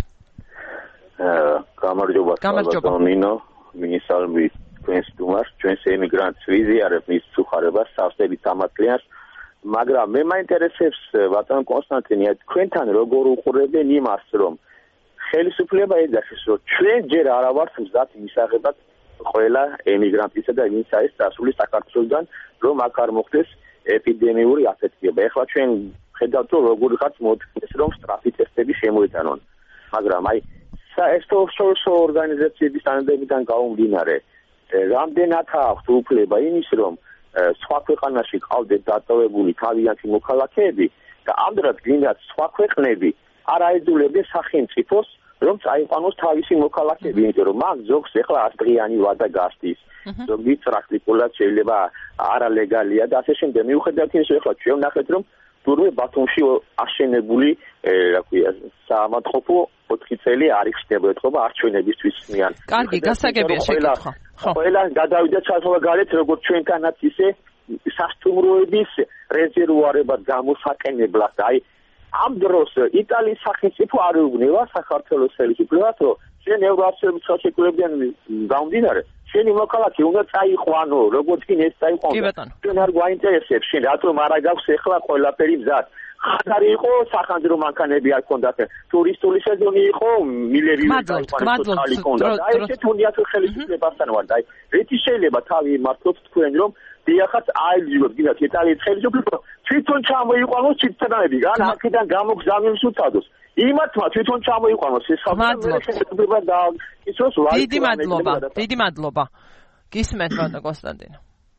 გამარჯობა ბატონო, მინისტრები თქვენს დუმას, ჩვენს ემიგრანტს ვიზიარებ მის სუხარებას, სავსებით ამათლიანს, მაგრამ მე მაინტერესებს ბატონო კონსტანტინე, თქვენთან როგორ უყურებენ იმას, რომ ხელისუფლება ეძახის, რომ ჩვენ ჯერ არა ვართ მზად მისაღებად ყველა ემიგრანტისა და ვინც არის წასული საქართველოსგან, რომ აქ არ მოხდეს ეპიდემიური აფეთქება. ეხლა ჩვენ ხედავთ, რომ როგორ ხართ მოთხეს, რომ სტრაფი ტესტები შემოიტანონ. მაგრამ აი საერთაშორისო ორგანიზაციების თანამდებობიდან გამომდინარე, რამდენად აქვს უფლება იმის, რომ სხვა ქვეყანაში ყავდეთ დატოვებული თავიანთი მოქალაქეები და ამდრად გინდათ სხვა ქვეყნები არ აიძულებდნენ სახელმწიფოს, რომ წაიყვანოს თავისი მოქალაქეები, იმიტომ რომ მაგ ზოგს ეხლა 100 დღიანი ვადა გასდის. ზოგი პრაქტიკულად შეიძლება არალეგალია და ასე შემდეგ. მიუხედავად იმისა, ეხლა ჩვენ ვნახეთ, რომ თურმე ბათუმში აშენებული, რა ქვია, საამათყოფო 4 წელი არ იხსნება ეთქობა არჩევნებისთვის მიან. კარგი, გასაგებია შეკითხვა. ხო. ყველა გადავიდა ჩასვლა გარეთ, როგორც ჩვენთანაც ისე სასტუმროების რეზერვუარებად გამოსაყენებლად. აი ამ დროს იტალიის სახელმწიფო არ ეუბნება საქართველოს ხელისუფლებას, რომ ჩვენ ევროაზიების ხელშეკრულებიდან გამომდინარე, ჩვენი მოქალაქე უნდა წაიყვანო, როგორც კი ეს წაიყვანო. ჩვენ არ გვაინტერესებს შენ რატომ არ გაქვს ახლა ყველაფერი მზად. ხარ იყო სახანძრო მანქანები არ ქონდათ, ტურისტული სეზონი იყო, მილები მადლობთ. აი ესეთ უნდა ხელისუფლებასთან ვარ და აი რითი შეიძლება თავი მართლობთ თქვენ რომ დიახაც აიძულოთ გინდათ იტალიის ხელისუფლება თვითონ ჩამოიყვანოს ციტანები, ან აქედან გამოგზავნოს უწადოს. იმათმა თვითონ ჩამოიყვანო სისხლი და შეიძლება და ისოს ვარ დიდი მადლობა გისმენთ ბატონო კონსტანტინო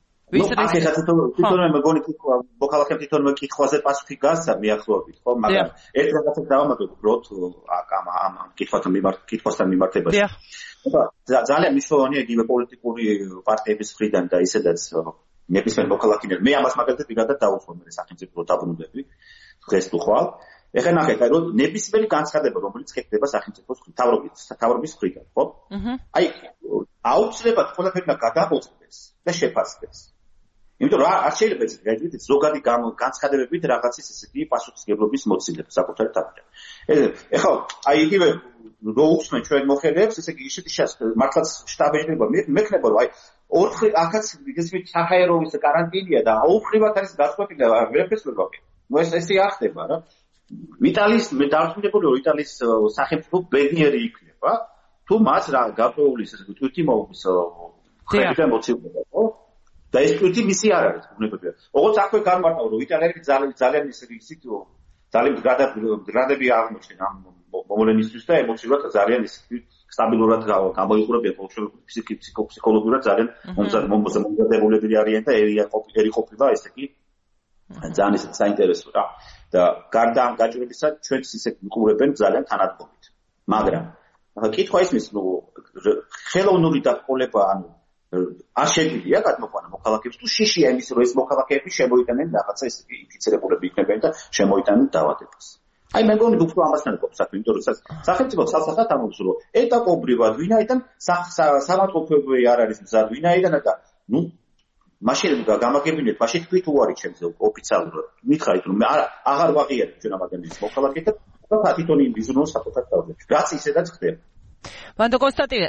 თვითონვე მეგონი მოქალაქემ თვითონვე კითხვაზე პასუხი გასცა მიახლოებით ხო მაგრამ ერთ რაღაცას დავამატებ უბრალოდ ამ კითხვასთან მიმართებაში ძალიან მნიშვნელოვანია იგივე პოლიტიკური პარტიების მხრიდან და ისედაც ნებისმიერ მოქალაქეებს მე ამას მაგალითად ვიღადა დავუწყო მე სახელმწიფო დაბრუნდები დღეს თუ ხვალ ეხლა ნახეთ რომ ნებისმიერი განცხადება რომელიც ხდება სახელმწიფოს თავრობის მხრიდან ხო აი აუცილებლად ყველაფერი უნდა გადაყოლდეს და შეფასდეს იმიტომ რომ არ შეიძლება ეს გაიგეთ ზოგადი განცხადებებით რაღაცის ესე იგი პასუხისმგებლობის მოცილება საკუთარ თავიდან ეხლა აი იგივე რო უხსნენ ჩვენ მოხელეებს ესე იგი ისეთი მართლაც შტაბეჭდება მექნება რომ აი ოთხი აქაც ისეთი საჰაერო კარანტინია და აუხრივად არის გასწყვეტილი და ვერაფერს ვერ გავაკეთებ ნუ ესე არ ხდება რა იტალიის მე დავწუნებული რომ იტალიის სახელმწიფო ბედნიერი იქნება თუ მას რა გაფეულის ესე იგი თვითი მოუგის ხედა მოცილება ხო და ეს თვითი მისი არ არის ბუნებრივია როგორც აქვე გამარტავ რომ იტალიელები ძალიან ისე ძალიან გრადები აღმოჩნდნენ ამ მომვლენისთვის და ემოციურად ძალიან ისე სტაბილურად გამოიყურებიან ფსიქოლოგიურად ძალიან მომზადებულები არიან და ერი ყოფილა ესე იგი ძალიან ისე საინტერესო რა და გარდა ამ გაჭირებისა ჩვენც ისე მიყურებენ ძალიან თანადგომით მაგრამ კითხვა ისმის ნუ ხელოვნური დაყოლება ანუ არ შეგვიძლია გადმოყვანა მოქალაქეებს თუ შიშია იმის რომ ეს მოქალაქეები შემოიტანენ რაღაცა ისე ინფიცირებულები იქნებიან და შემოიტანენ დაავადებას აი მე მგონი უფრო ამასთან ყოფს საქმე იმიტომ რომ სახელმწიფო სასახად ამბობს რომ ეტაპობრივად ვინაიდან სამართლებრივი არ არის მზად ვინაიდან და ნუ მაშინ გამაგებინეთ მაშინ თქვით უარი ჩემზე ოფიციალურად მითხარით რომ მე აღარ ვაღიარებ ჩვენ ამ ადამიანის მოქალაქეებს და თვითონ ვიზრუნო საკუთარ თავზე რაც ისედაც ხდება ბატონო კონსტანტინე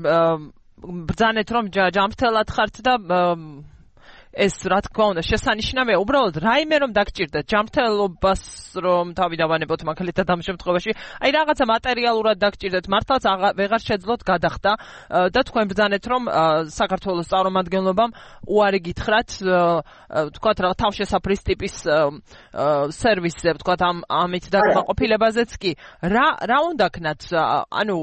ბრძანეთ რომ ჯამრთელად ხართ და ეს რა თქმა უნდა შესანიშნავია უბრალოდ რაიმე რომ დაგჭირდეთ ჯამრთელობას რომ თავი დავანებოთ მაგალითად ამ შემთხვევაში აი რაღაცა მატერიალურად დაგჭირდეთ მართლაც ვეღარ შეძლოთ გადახდა და თქვენ ბრძანეთ რომ საქართველოს წარმომადგენლობამ უარი გითხრათ თქვათ რა თავშესაფრის ტიპის სერვისზე თქვათ ამით დაკმაყოფილებაზეც კი რა უნდა ქნათ ანუ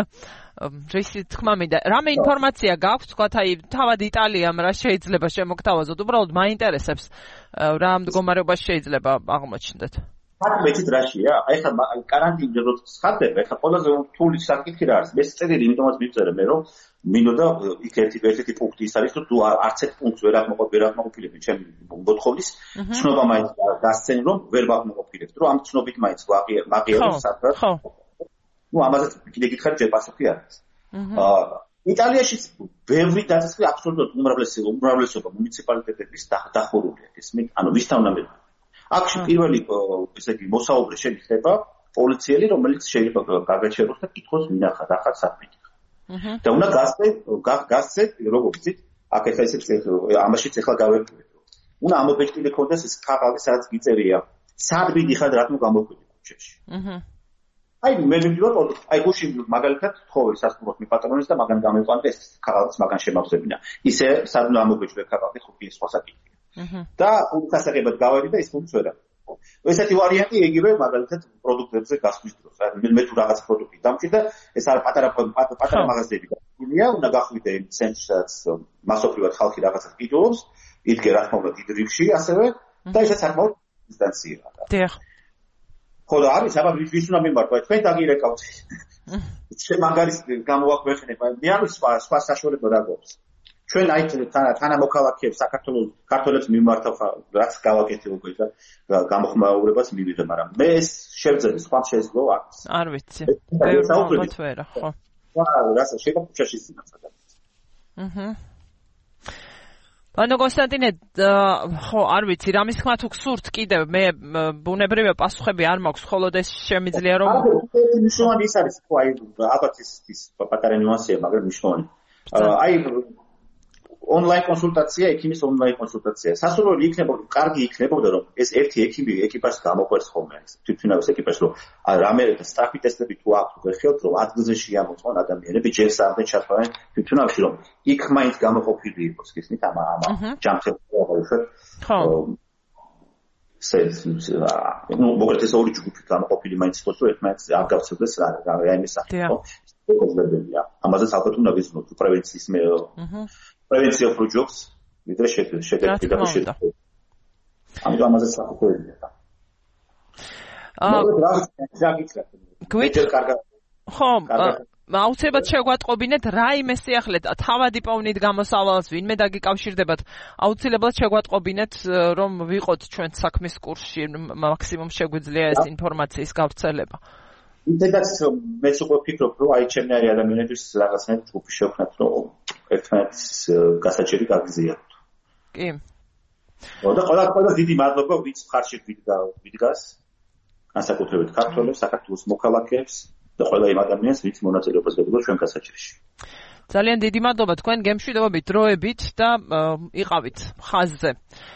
რისი თქმა მინდა რამე ინფორმაცია გაქვთ თქვათ აი თავად იტალიამ რა შეიძლება შემოგთავაზოთ უბრალოდ მაინტერესებს რა მდგომარეობაში შეიძლება აღმოჩნდეთ ფაქტით რაშია აი ხა კარანტინზე როცა ხდება ეხლა ყველაზე რთული საკითხი რა არის მე წერილი იმიტომაც მივწერე მე რომ მინდოდა იქ ერთი პუნქტი ის არის რომ თუ არც ერთ პუნქტს ვერ აღმოყოფილები ჩემი მოთხოვნის ცნობა მაინც დასცენ რომ ვერ აღმოყოფილებთ რომ ამ ცნობით მაინც ვაღიარებ საერთოდ ну ამაზე კიდე გითხარ ჯერ პასუხი არის იტალიაში ბევრი დაწესებული აბსოლუტურად უმრავლესობა მუნიციპალიტეტების დახურულია ისმით ანუ ვისთან უნდა მე აქ პირველი ესე იგი მოსაუბრე შეიძლება პოლიციელი რომელიც შეიძლება გაგაჩეროს და კითხოს მინახა ახალ საქმით და უნდა გასცე როგორც იცით აქ ეხლა ისე ამაშიც ეხლა გავერკვევით უნდა ამობეჭდილი ქონდეს ეს ქაღალდი სადაც გიწერია სად მიდიხარ რატომ გამოკვდი ქუჩაში აი მე ვიმჯობ აი გუში მაგალითად თხოვე სასწაულს მიპატრონის და მაგან გამიყვანდა ეს ქაღალდის მაგან შემავსებინა ისე სად ამობეჭდე ქაღალდი ხუთი სხვა საკითხია და უცასაღებად გავარი და ის ფუნქცია ვერ აქვს ესეთი ვარიანტი იგივე მაგალითად პროდუქტებზე გასვლის დროს მე თუ რაღაც პროდუქტი დამჭირდა ეს არ პატარა მაღაზიები გაქვია უნდა გახვიდე იმ ცენტრსაც მასობრივად ხალხი რაღაცას კიდობს იდგე რა თქმა უნდა დიდ რიგში ასევე და ეს საკმაოდ დისტანციაა დიახ ხო და არის აბა ვის უნდა მიმართვა თქვენ დაგირეკავთ ჩვენ მაგარის გამოვაქვეყნებ მე არ სხვა საშუალება რა გვაქვს ჩვენ აი თანამოქალაქეებს საქართველოს მიმართავ რაც გავაკეთე უკვე და გამოხმაურებას მივიღე მაგრამ მე ეს შევძელი სხვა შეძლო არ ვიცი ბევრი მათვერა ხო რასაც შეიძლება ქუჩაში ძინავდა ბანო კონსტანტინე ხო არ ვიცი რამის ხმა თუ გსურთ კიდევ მე ბუნებრივია პასუხები არ მაქვს ხოლოდ ეს შემიძლია რომ მნიშვნელოვანი ის არის ხო აი ალბათ ის პატარა ნიუანსია მაგრამ მნიშვნელოვანი აი ონლაინ კონსულტაცია ექიმის ონლაინ კონსულტაცია სასურველი იქნებოდა კარგი იქნებოდა რომ ეს ერთი ექიმი ეკიპაჟს გამოყვერს ხოლმე თვითმფრინავის ეკიპაჟს რომ რამე სტაფი ტესტები თუ აქვს გეხილთ რომ ადგილზე შეამოწმონ ადამიანები ჯერ საერთოდ ჩასვენ თვითმფრინავში რომ იქ მაინც გამოყოფილი იყოს ისნით ამ ჯამთებს ხო ну მოკლედ ეს ორი ჯგუფი გამოყოფილი მაინც იყო თუ ერთმანეთს არ გავცელდეს რა იმის სახით ხო პრობლემია ამაზეც ალბათ უნდა ვიცნოთ პრევენციის პრევენცია უფრო ჯობს ვიდრე შეგეთილი და შეგეთილი ამიტომ ამაზეც საკუთრებია ხო აუცილებლად შეგვატყობინეთ რაიმე სიახლე თავადი პოვნით გამოსავალს ვინმე დაგიკავშირდებათ აუცილებლად შეგვატყობინეთ რომ ვიყოთ ჩვენ საქმის კურსში მაქსიმუმ შეგვიძლია ეს ინფორმაციის გავრცელება იმედაც მეც უკვე ვფიქრობ რომ აი ჩემი ადამიანების რაღაცნაირად ჯგუფი შევქმნათ რომ ერთმანეთს გასაჭირი გაგზიაროთ კი და ყველა დიდი მადლობა ვინც მხარში ვიდგას განსაკუთრებით ქართველებს საქართველოს მოქალაქეებს და ყველა იმ ადამიანს ვინც მონაწილეობას იღებდა ჩვენ გასაჭირში. ძალიან დიდი მადლობა თქვენ გემშვიდობებით დროებით და იყავით ხაზზე.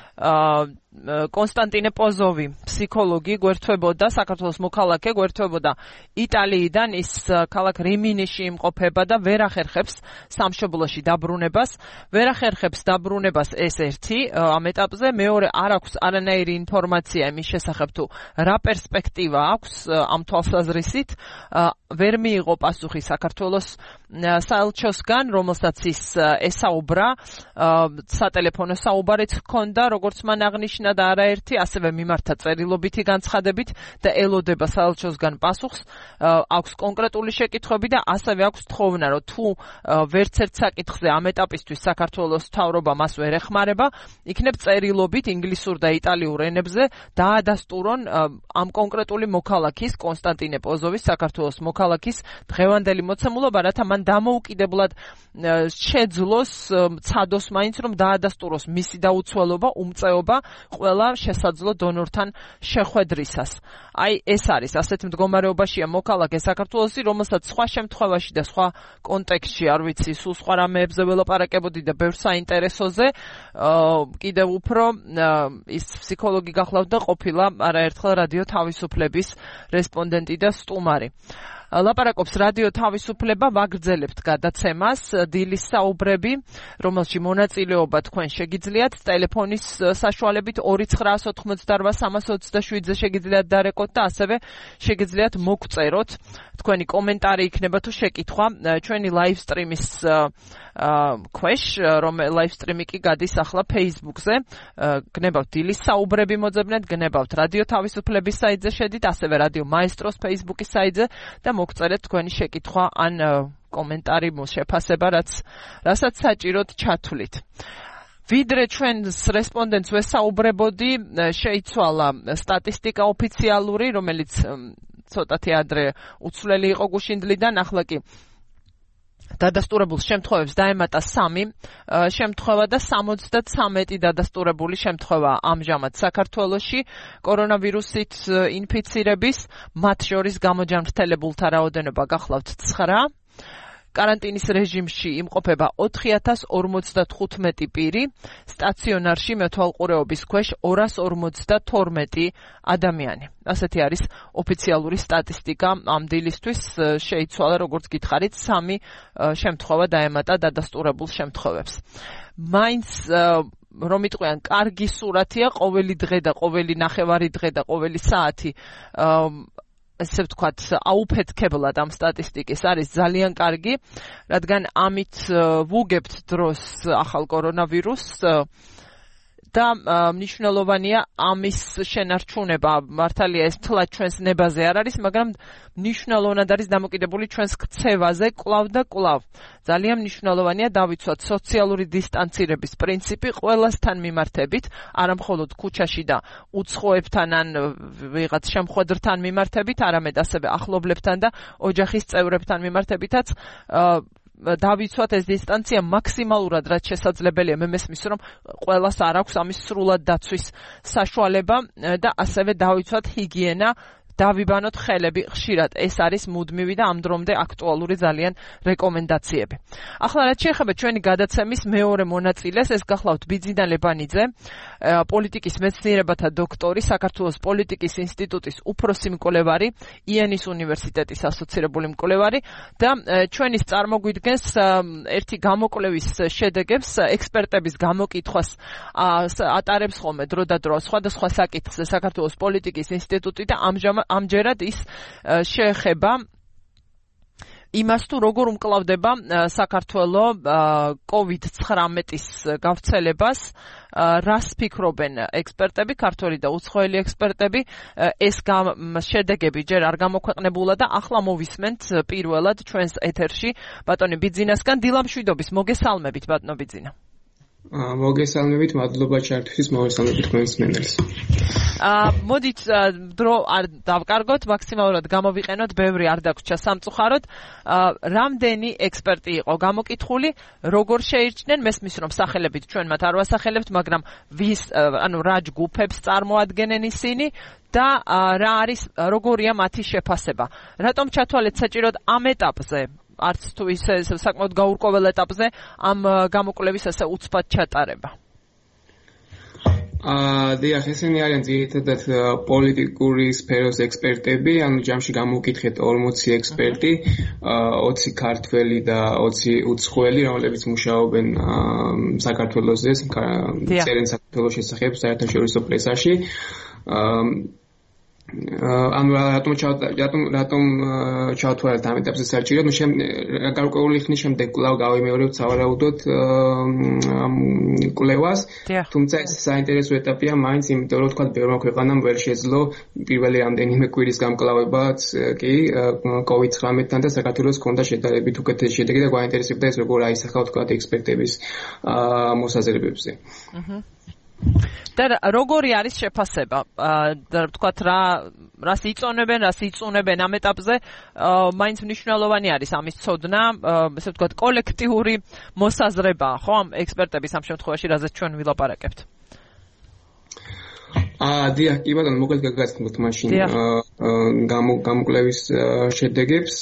კონსტანტინე პოზოვი, ფსიქოლოგი, გვერდთვებოდა საქართველოს მოქალაქე, გვერდთვებოდა იტალიიდან, ის ქალაქ რიმინიში იმყოფება და ვერ ახერხებს სამშობლოში დაბრუნებას. ვერ ახერხებს დაბრუნებას ეს ერთი ამ ეტაპზე, მეორე არ აქვს არანაირი ინფორმაცია იმის შესახებ თუ რა პერსპექტივა აქვს ამ თვალსაზრისით. ვერ მიიღო პასუხი საქართველოს საელჩოსგან, რომელსაც ის ესაუბრა, სატელეფონო საუბარიც ჰქონდა, როგორც მან აღნიშნა და არაერთი, ასევე მიმართა წერილობითი განცხადებით და ელოდება საელჩოსგან პასუხს, აქვს კონკრეტული შეკითხვები და ასევე აქვს თხოვნა, რომ თუ ვერც ერთ საკითხზე ამ ეტაპისთვის საქართველოს მთავრობა მას ვერ ეხმარება, იქნებ წერილობით ინგლისურ და იტალიურ ენებზე დაადასტურონ ამ კონკრეტული მოქალაქის, კონსტანტინე პოზოვის, საქართველოს მოქალაქის დღევანდელი მოცემულობა, რათა მან დამოუკიდებლად შეძლოს, ცადოს მაინც, რომ დაადასტუროს მისი დაუცველობა, უმწეობა ყველა შესაძლო დონორთან შეხვედრისას. აი ეს არის ასეთ მდგომარეობაშია მოქალაქე საქართველოსი, რომელსაც სხვა შემთხვევაში და სხვა კონტექსტში არ ვიცი, სულ სხვა რამეებზე ველაპარაკებოდი და ბევრ საინტერესოზე, კიდევ უფრო ის ფსიქოლოგი გახლავთ და ყოფილა არაერთხელ რადიო თავისუფლების რესპონდენტი და სტუმარი. ლაპარაკობს რადიო თავისუფლება, ვაგრძელებთ გადაცემას, დილის საუბრები, რომელში მონაწილეობა თქვენ შეგიძლიათ ტელეფონის საშუალებით 2988327-ზე შეგიძლიათ დარეკოთ და ასევე შეგიძლიათ მოგწეროთ თქვენი კომენტარი იქნება თუ შეკითხვა ჩვენი live stream-ის ქვეშ, რომ live stream-ი კი გადის ახლა Facebook-ზე, გნებავთ დილის საუბრები მოძებნეთ, გნებავთ რადიო თავისუფლების საიტზე შედით, ასევე რადიო მაესტროს Facebook-ის საიტზე და მოგწერეთ თქვენი შეკითხვა ან კომენტარი შეფასება, რასაც საჭიროდ ჩათვლით. ვიდრე ჩვენს რესპონდენტს ვესაუბრებოდი, შეიცვალა სტატისტიკა ოფიციალური, რომელიც ცოტათი ადრე უცვლელი იყო გუშინდლიდან, ახლა კი დადასტურებულ შემთხვევებს დაემატა 3 შემთხვევა და 73 დადასტურებული შემთხვევა ამჟამად საქართველოში კორონავირუსით ინფიცირების, მათ შორის გამოჯანმრთელებულთა რაოდენობა გახლავთ 9. карантиნის რეჟიმში იმყოფება 4055 პირი, სტაციონარში მეთვალყურეობის ქვეშ 252 ადამიანი. ასეთი არის ოფიციალური სტატისტიკა ამ დილისთვის, შეიცვალა როგორც გითხარით 3 შემთხვევა დაემატა დადასტურებულ შემთხვევებს. მაინც რომ იტყვიან, კარგი სურათია ყოველი დღე და ყოველი ნახევარი დღე და ყოველი საათი ესე ვთქვათ, აუფეთქებლად ამ სტატისტიკის არის ძალიან კარგი, რადგან ამით ვუგებთ დროს ახალ კორონავირუსს და მნიშვნელოვანია ამის შენარჩუნება. მართალია ეს თლად ჩვენს ნებაზე არ არის, მაგრამ მნიშვნელოვნად არის დამოკიდებული ჩვენს ქცევაზე კვლავ და კვლავ. ძალიან მნიშვნელოვანია დავიცვათ სოციალური დისტანცირების პრინციპი ყველასთან მიმართებით, არა მხოლოდ ქუჩაში და უცხოებთან ან ვიღაც შემხვედრთან მიმართებით, არამედ ასევე ახლობლებთან და ოჯახის წევრებთან მიმართებითაც დავიცვათ ეს დისტანცია მაქსიმალურად რაც შესაძლებელია. მე მესმის რომ ყველას არ აქვს ამის სრულად დაცვის საშუალება და ასევე დავიცვათ ჰიგიენა დავიბანოთ ხელები ხშირად. ეს არის მუდმივი და ამ დრომდე აქტუალური ძალიან რეკომენდაციები. ახლა რაც შეეხება ჩვენი გადაცემის მეორე მონაწილეს, ეს გახლავთ ბიძინა ლებანიძე, პოლიტიკის მეცნიერებათა დოქტორი, საქართველოს პოლიტიკის ინსტიტუტის უფროსი მკვლევარი, იენის უნივერსიტეტის ასოცირებული მკვლევარი და ჩვენის წარმოგვიდგენს ერთი გამოკვლევის შედეგებს, ექსპერტების გამოკითხვას ატარებს ხოლმე დროდადრო სხვადასხვა საკითხზე საქართველოს პოლიტიკის ინსტიტუტი და ამჯერად ის შეეხება იმას თუ როგორ უმკლავდება საქართველო COVID-19-ის გავრცელებას, რას ფიქრობენ ექსპერტები, ქართველი და უცხოელი ექსპერტები, ეს შედეგები ჯერ არ გამოქვეყნებულა და ახლა მოვისმენთ პირველად ჩვენს ეთერში ბატონი ბიძინასგან. დილამშვიდობის, მოგესალმებით ბატონო ბიძინა. მოგესალმებით, მადლობა ჩართვისთვის, მოგესალმებით თქვენს მენელს. მოდით დრო არ დავკარგოთ, მაქსიმალურად გამოვიყენოთ, ბევრი არ დაგვრჩა სამწუხაროდ. რამდენი ექსპერტი იყო გამოკითხული, როგორ შეირჩნენ, მესმის რომ სახელებით ჩვენ მათ არ ვასახელებთ, მაგრამ რა ჯგუფებს წარმოადგენენ ისინი და რა არის, როგორია მათი შეფასება. რატომ ჩათვალეთ საჭიროდ ამ ეტაპზე, არც თუ ისე საკმაოდ გაურკვეველ ეტაპზე ამ გამოკვლევის ასე უცბად ჩატარება? დიახ, ესენი არიან ძირითადად პოლიტიკური სფეროს ექსპერტები, ანუ ჯამში გამოვკითხეთ 40 ექსპერტი, 20 ქართველი და 20 უცხოელი, რომლებიც მუშაობენ საქართველოზე, წერენ საქართველოს შესახებ საერთაშორისო პრესაში. ანუ რატომ ჩავთვალეთ ამ ეტაპზე საჭიროდ, გარკვეული ხნის შემდეგ კვლავ გავიმეორებთ სავარაუდოდ კვლევას, თუმცა ეს საინტერესო ეტაპია მაინც, იმიტომ რომ თქვა ბევრმა ქვეყანამ ვერ შეძლო პირველი რამდენიმე კვირის გამკლავებაც კი COVID-19-თან და საქართველოს ჰქონდა შედარებით უკეთესი შედეგი და გვაინტერესებდა ეს როგორ აისახა თქვა ექსპერტების მოსაზრებებზე. და როგორი არის შეფასება? ვთქვათ, რას იწუნებენ ამ ეტაპზე, მაინც მნიშვნელოვანი არის ამის ცოდნა, ესე ვთქვათ, კოლექტიური მოსაზრებაა, ხო, ამ ექსპერტების ამ შემთხვევაში, რაზეც ჩვენ ვილაპარაკებთ. დიახ, კი ბატონო, მოგეთ გაგაცნობთ მაშინ გამოკვლევის შედეგებს.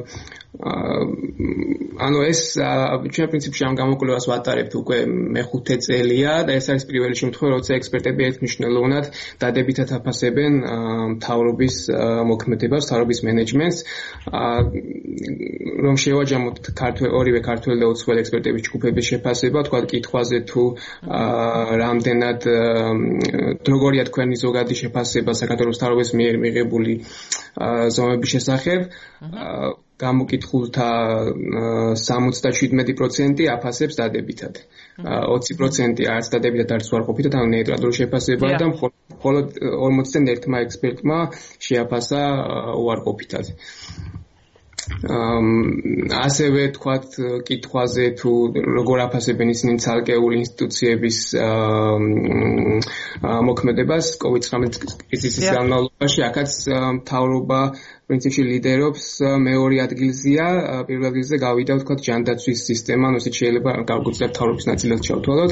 ანუ ეს ჩვენ პრინციპში ამ გამოკვლევას ვატარებთ უკვე მეხუთე წელია და ეს არის პირველი შემთხვევა, როცა ექსპერტები ერთმნიშვნელოვნად დადებითად აფასებენ მთავრობის მოქმედებას, მთავრობის მენეჯმენტს. რომ შევაჯამოთ ორივე ქართველი და უცხოელი ექსპერტების ჯგუფების შეფასება, თქვა კითხვაზე თუ რამდენად როგორია თქვენი ზოგადი შეფასება საქართველოს მთავრობის მიერ მიღებული ზომების შესახებ, გამოკითხულთა 77% აფასებს დადებითად. 20% არც დადებითად, არც უარყოფითად, ანუ ნეიტრალური შეფასებაა და მხოლოდ 41-მა ექსპერტმა შეაფასა უარყოფითად. ასევე თქვათ კითხვაზე თუ როგორ აფასებენ ისინი ცალკეული ინსტიტუციების მოქმედებას COVID-19 კრიზისის განმავლობაში, აქაც მთავრობა პრინციპში ლიდერობს, მეორე ადგილზეა, პირველ ადგილზე გავიდა ვთქვათ ჯანდაცვის სისტემა, ანუ ისიც შეიძლება გარკვეულწილად მთავრობის ნაწილად ჩავთვალოთ.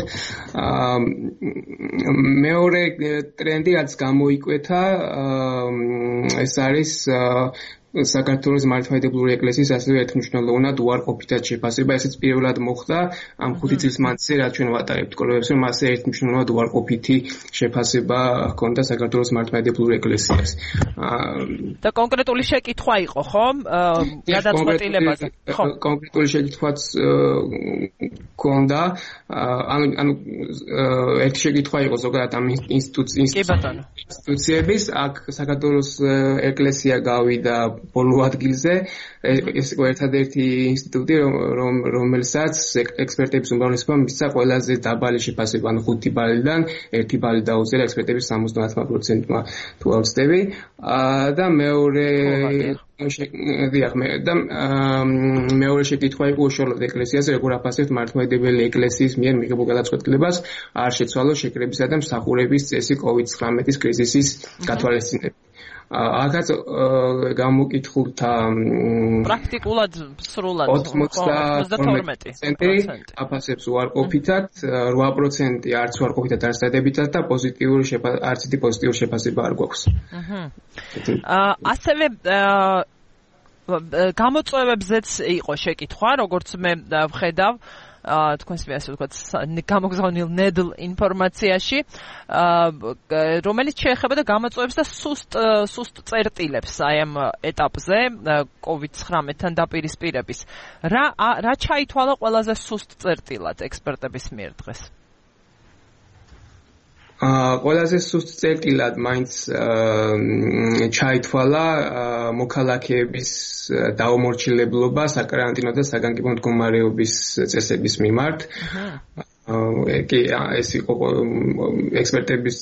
მეორე ტრენდი რაც გამოიკვეთა, ეს არის საქართველოს მართლმადიდებლური ეკლესიის ასევე ერთმნიშვნელოვნად უარყოფითად შეფასება, ესეც პირველად მოხდა ამ 5 წლის მანძილზე, რაც ჩვენ ვატარებთ კვლევებს, რომ ასე ერთმნიშვნელოვნად უარყოფითი შეფასება ჰქონდა საქართველოს მართლმადიდებლურ ეკლესიას. და კონკრეტული შეკითხვა იყო, ხო? გადაწყვეტილებაზე. ხო. კონკრეტული შეკითხვაც ჰქონდა, ანუ ერთი შეკითხვა იყო ზოგადად ამ ინსტიტუციების, აქ საქართველოს ეკლესია გავიდა ბოლო ადგილზე, ეს იყო ერთადერთი ინსტიტუტი, რომელსაც ექსპერტების უმრავლესობა მისცა ყველაზე დაბალი შეფასება, ანუ 5 ბალიდან 1 ბალი დაუწერა ექსპერტების 70%-მა თუ არ ვცდები. და მეორე შეკითხვა იყო უშუალოდ ეკლესიაზე, როგორ აფასებთ მართლმადიდებელი ეკლესიის მიერ მიღებულ გადაწყვეტილებას არ შეცვალოს შეკრებისა და მსახურების წესი COVID-19 კრიზისის გათვალისწინებით. აქაც გამოკითხულთა პრაქტიკულად სრულად 92% აფასებს უარყოფითად, 8% არც უარყოფითად არც დადებითად და არც ისეთი პოზიტიური შეფასება არ გვაქვს. ასევე გამოწვევებზეც იყო შეკითხვა, როგორც მე ვხედავ თქვენს ასე ვთქვათ გამოგზავნილ ნედლ ინფორმაციაში, რომელიც შეეხებოდა გამოწვევებს და სუსტ წერტილებს აი ამ ეტაპზე COVID-19-თან დაპირისპირების. რა ჩაითვალა ყველაზე სუსტ წერტილად ექსპერტების მიერ დღეს? ყველაზე სუსტ წერტილად მაინც ჩაითვალა მოქალაქეების დაუმორჩილებლობა საკარანტინო და საგანგებო მდგომარეობის წესების მიმართ. ეს იყო ექსპერტების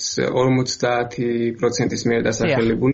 50%-ის მიერ დასახელებული.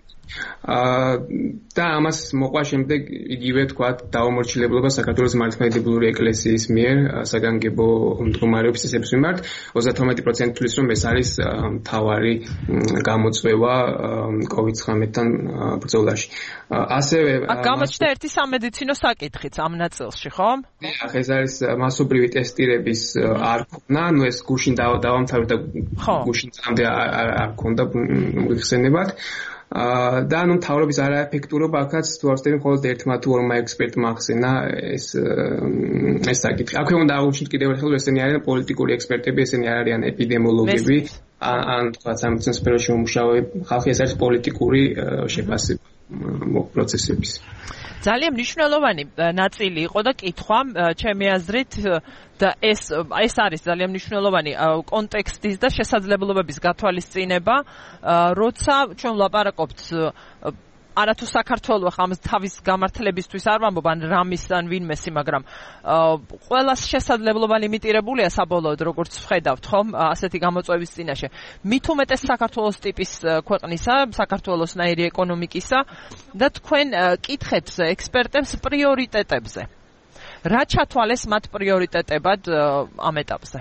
და ამას მოყვა შემდეგ იგივე თქვა დაუმორჩილებლობა საქართველოს მართლმადიდებლური ეკლესიის მიერ საგანგებო მდგომარეობის წესების მიმართ 39% თვლის რომ ეს არის მთავარი გამოწვევა COVID-19-თან ბრძოლაში. ასევე გამოჩნდა ერთი სამედიცინო საკითხიც ამ ნაწილში, ხო? დიახ, ეს არის მასობრივი ტესტირების არ ქონა, ნუ ეს გუშინ დავამთავრე და გუშინ წამდე არ ქონდა მიხსენებათ. და ნუ მთავრობის არაეფექტურობა აქაც თუ არ ვცდები მხოლოდ ერთმა თუ ორმა ექსპერტმა ახსენა ეს საკითხი. აქვე უნდა აღვნიშნოთ კიდევ ერთხელ ესენი არიან პოლიტიკური ექსპერტები, ესენი არ არიან ეპიდემიოლოგები, ან თქვა სამედიცინო სფეროში მომუშავე ხალხი, ეს არის პოლიტიკური შეფასება პროცესების. ძალიან მნიშვნელოვანი ნაწილი იყო და კითხვა ჩემი აზრით და ეს არის ძალიან მნიშვნელოვანი კონტექსტის და შესაძლებლობების გათვალისწინება, როცა ჩვენ ვლაპარაკობთ არათუ საქართველოს ამას თავის გამართლებისთვის არ ვამბობ ან რამის ან ვინმესი, მაგრამ ყველას შესაძლებლობა ლიმიტირებულია საბოლოოდ, როგორც ვხედავთ, ხომ, ასეთი გამოწვევის წინაშე. მით უმეტეს საქართველოს ტიპის ქვეყნისა, საქართველოსნაირი ეკონომიკისა და თქვენ კითხეთ ექსპერტებს პრიორიტეტებზე. რა ჩათვალეს მათ პრიორიტეტებად ამ ეტაპზე?